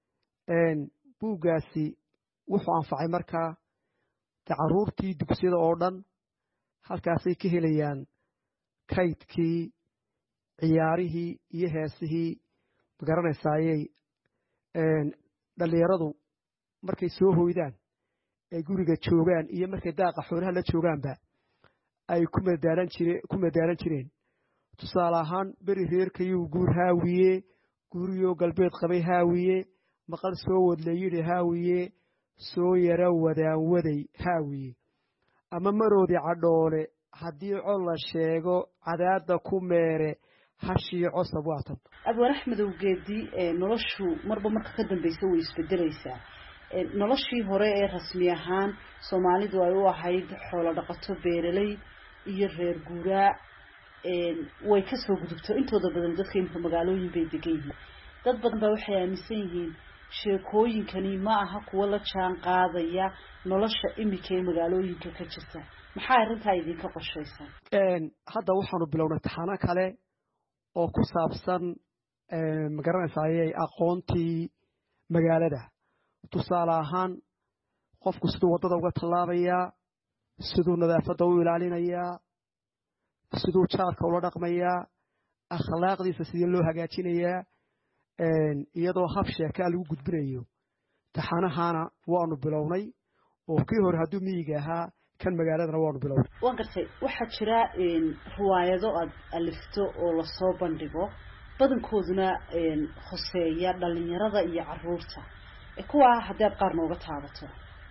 buuggaasi wuxuu anfacay markaa de carruurtii dugsiyada oo dhan halkaasay ka helayaan kaydkii ciyaarihii iyo heesihii magaranaysaayey dhallinyaradu markay soo hoydaan ay guriga joogaan iyo markay daaqa xoolaha la joogaanba ay ku madaalan jireen tusaale ahaan beri reerkayuu guur haawiye guuriyoo galbeed qabay haawiye maqal soo wadlayidhi haawiye soo yara wadaan waday haawiye ama maroodi cadhoole haddii cod la sheego cadaadda ku meere hashii cosab waatan abwaan axmedow geedi noloshu marba marka ka dambaysa way isbedelaysaa noloshii hore ee rasmi ahaan soomaalidu ay u ahayd xoolo dhaqato beeraley iyo reer guuraa way kasoo gudubto intooda badan dadka imika magaalooyin bay degan yihiin dad badan baa waxay aaminsan yihiin sheekooyinkani ma aha kuwo la jaan qaadaya nolosha imika ee magaalooyinka ka jirta maxaa arrintaa idinka qorshaysan hadda waxaanu bilownay taxano kale oo ku saabsan magaranaysaayey aqoontii magaalada tusaale ahaan qofku siduu waddada uga tallaabayaa siduu nadaafadda u ilaalinayaa siduu jaarka ula dhaqmayaa akhlaaqdiisa sidii loo hagaajinayaa iyadoo hab sheekaa lagu gudbinayo taxanahana waanu bilownay oo kii hore hadduu miyiga ahaa kan magaaladana waanu bilownay waan gartay waxaa jira riwaayado aad alifto oo lasoo bandhigo badankooduna hoseeya dhalinyarada iyo carruurta kuwaa haddii aad qaar nooga taabato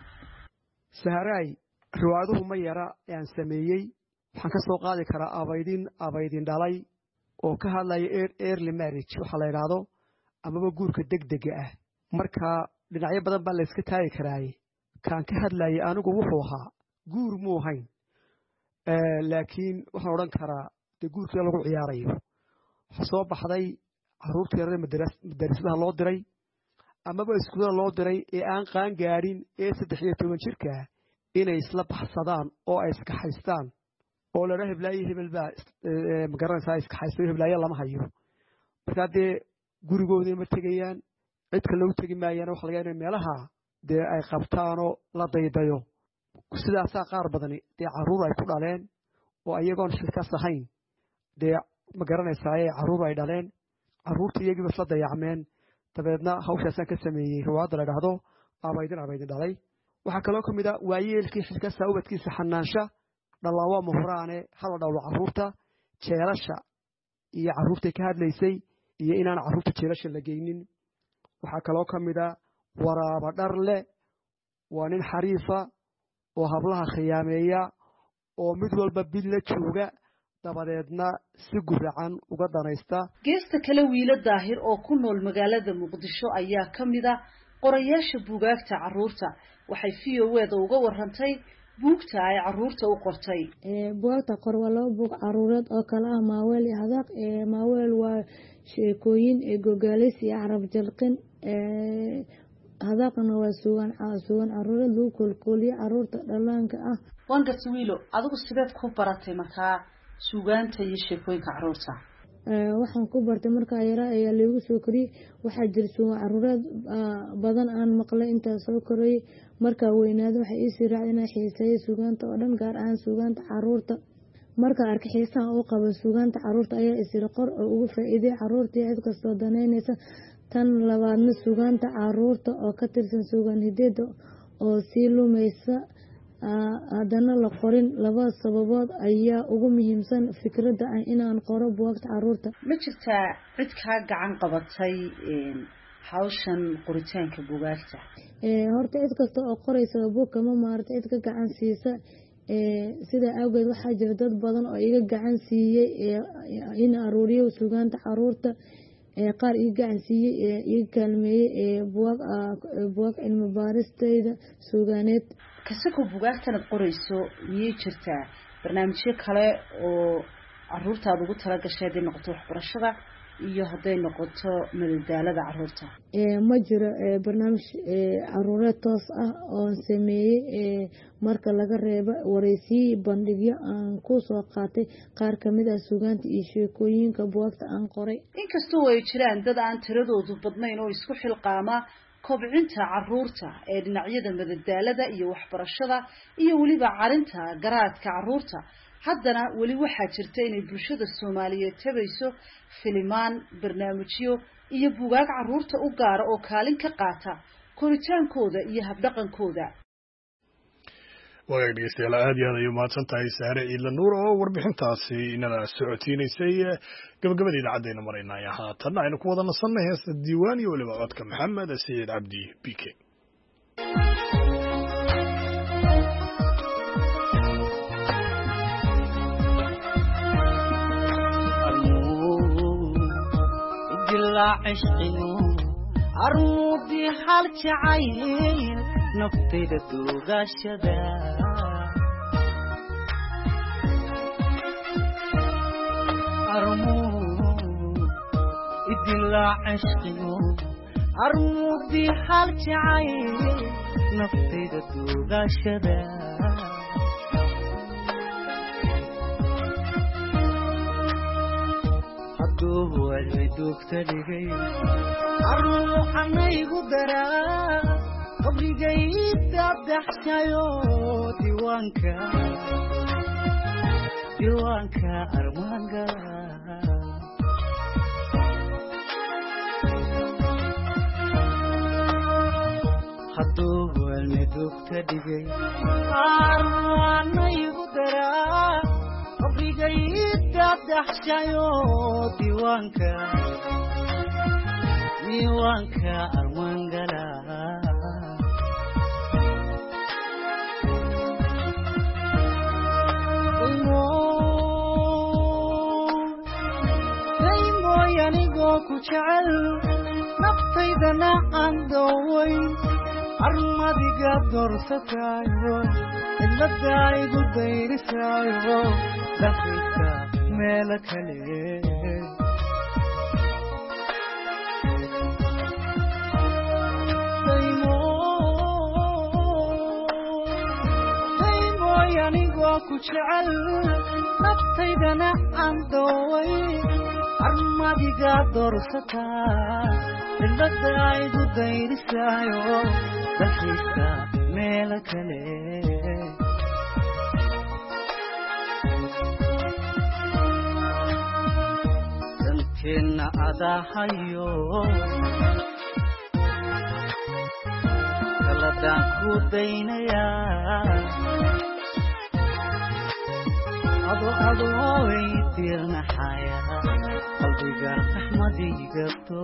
saharaay riwaayaduhu ma yara ee aan sameeyey waxaan ka soo qaadi karaa abaydin dhalay oo ka hadlaya early marriage waxaa la yidhaahdo amaba guurka degdega ah marka dhinacyo badan baa layska taagi karaaye kaan ka hadlayay anigu wuxuu ahaa guur muu hayn laakiin waxaan odhan karaa dee guurkii lagu ciyaarayo waxaa soo baxday carruurtii yarada madarasadaha loo diray amaba iskuulada loo diray ee aan qaan gaadhin ee 13 jirka inay isla baxsadaan oo ay iskaxaystaan oo la dhahay heblaayo hebelbaa magaranaysaa iskaxaysto heblaayo lama hayo markaa dee gurigoodii ma tegayaan cid kale u tegi maayaan waxa laga yaabaa meelaha dee ay qabtaanoo la daydayo sidaasaa qaar badani dee carruur ay ku dhaleen oo iyagoon xilkas ahayn dee magaranaysaa carruur ay dhaleen carruurtii iyagiiba isla dayacmeen dabeedna hawshaasaan ka sameeyey riwaayadda la dhahdo abaydin dhalay waxaa kaloo ka mid a waayeelkii xilkasa ubadkiisa xanaansha dhallaawa mahuraane hala dhowlo carruurta jeelasha iyo carruurtay ka hadlaysay iyo inaan carruurta jeelasha la geynin waxaa kaloo ka mid a waraaba dharle waa nin xariifa oo hablaha khiyaameeya oo mid walba bil la jooga dabadeedna si guracan uga danaysta geesta kale wiilo daahir oo ku nool magaalada muqdisho ayaa ka mid ah qorayaasha buugaagta carruurta waxay VOAda uga warantay buugta ay carruurta u qortay buugta qor waa laba buug carruureed oo kala ah maaweel iyo hadaaq maaweel waa sheekooyin gogaalis iyo carab jalqin hadaaqna waa suugaan carruureed lagu koolkooliyo carruurta dhallaanka ah waan gartay wiilo adigu sideed ku baratay markaa suugaanta iyo sheekooyinka carruurta waxaan ku bartay markaa yaraa ayaa lagu soo koriyey waxaa jira suugaan carruureed badan aan maqlay intaa soo korayay markaa weynaada waxay iisii raacday inaan xiiseeyo suugaanta oo dhan gaar ahaan suugaanta carruurta marka arkay xiisaha uu qabo suugaanta caruurta ayaa isiri qor oo ugu faa'iiday caruurtii cid kastoo danaynaysa. tan labaadna suugaanta caruurta oo ka tirsan suugaan hideeda oo sii lumaysa haddana la qorin. laba sababood ayaa ugu muhiimsan fikradda ah inaan qoro buugta caruurta. ma jirtaa cid kaa gacan qabatay hawshan qoritaanka buugaagta? horta cid kasta oo qoraysa buug kama maarta cid ka gacan siisa. sida awgeed waxaa jira dad badan oo iga gacan siiyey in aruuriyo suugaanta caruurta. qaar iga gacan siiyey iga kaalmeeyey buug cilmi baaristayda suugaaneed. kasako buugaagtanaad qorayso miyay jirtaa barnaamijyo kale oo caruurtaada ugu tala gashay hadday noqoto waxbarashada iyo hadday noqoto madadaalada caruurta? ma jiro barnaamij caruureed toos ah oon sameeyey marka laga reebo wareysiyo bandhigyo aan ku soo qaatay qaar kamid ah suugaanta iyo sheekooyinka buugta aan qoray. inkastoo ay jiraan dad aan tiradoodu badnayn oo isku xilqaama kobcinta caruurta ee dhinacyada madadaalada iyo waxbarashada iyo weliba carinta garaadka caruurta, haddana weli waxaa jirta inay bulshada Soomaaliyeed tabayso filimaan, barnaamijyo iyo buugaag caruurta u gaar oo kaalin ka qaata koritaankooda iyo habdhaqankooda. wagaag dhegeystayaal aad iyo aad ayuu mahadsan tahay Sahre Ciidla Nuur oo warbixintaasi inala socotiinaysay. gabagabada idaacaddeena maraynay haatanna aynu ku wada nasanay heesta diiwaan iyo weliba codka Maxamed Saciid Cabdi BK. عشقنا أرمودي حال جعيل نفتيد دوغا شدا أرمودي لا عشقنا أرمودي حال جعيل نفتيد دوغا شدا هو الهدوك تلقي أروح عنيق درا قبل جيد أبدح شايو ديوانكا أرمانكا هو الهدوك تلقي أروح عنيق درا قبل أبدح شايو ديوانكا أرمانغلا دايمو يانيغو كوشعل نفتيدنا عندوي أرماديغا دورستايو إلا دايغو دايرسايو دفيتا ميلك ليه دايمو يانيغو كوشعل نفتيدنا عندوي أرماديغا دورستا إلا دايغو دايرسايو دفيتا ميلك ليه كنا أضحيو كلا دانكو دينيا أضو ويتيرنا حياة قلبي قال أحمدي قبطو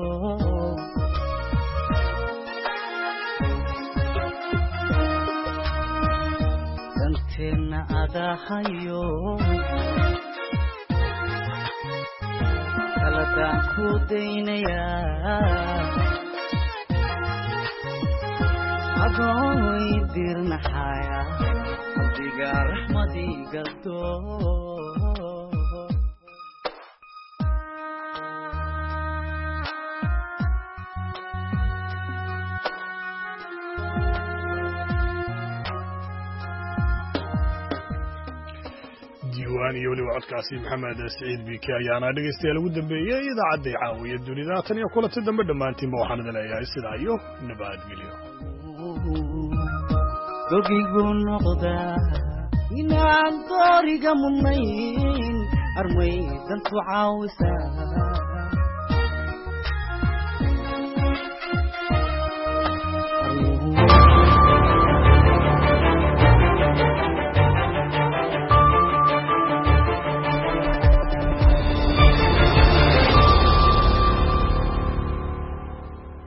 كنا أضحيو كلدان كودينيا أقوي ديرنا حياة قلبي رحمتي قلتو diiwaan iyo weliba codkaasi Maxamed Saciid BK ayaana dhegeystayaal ugu dambeeyay idaacadda caawiya dunida tan iyo kulanti dambe dhammaantiinba waxaan idin leeyahay sidaa iyo nabadgelyo. dogigu noqda inaan dooriga mudnayn armaydan ku caawisaa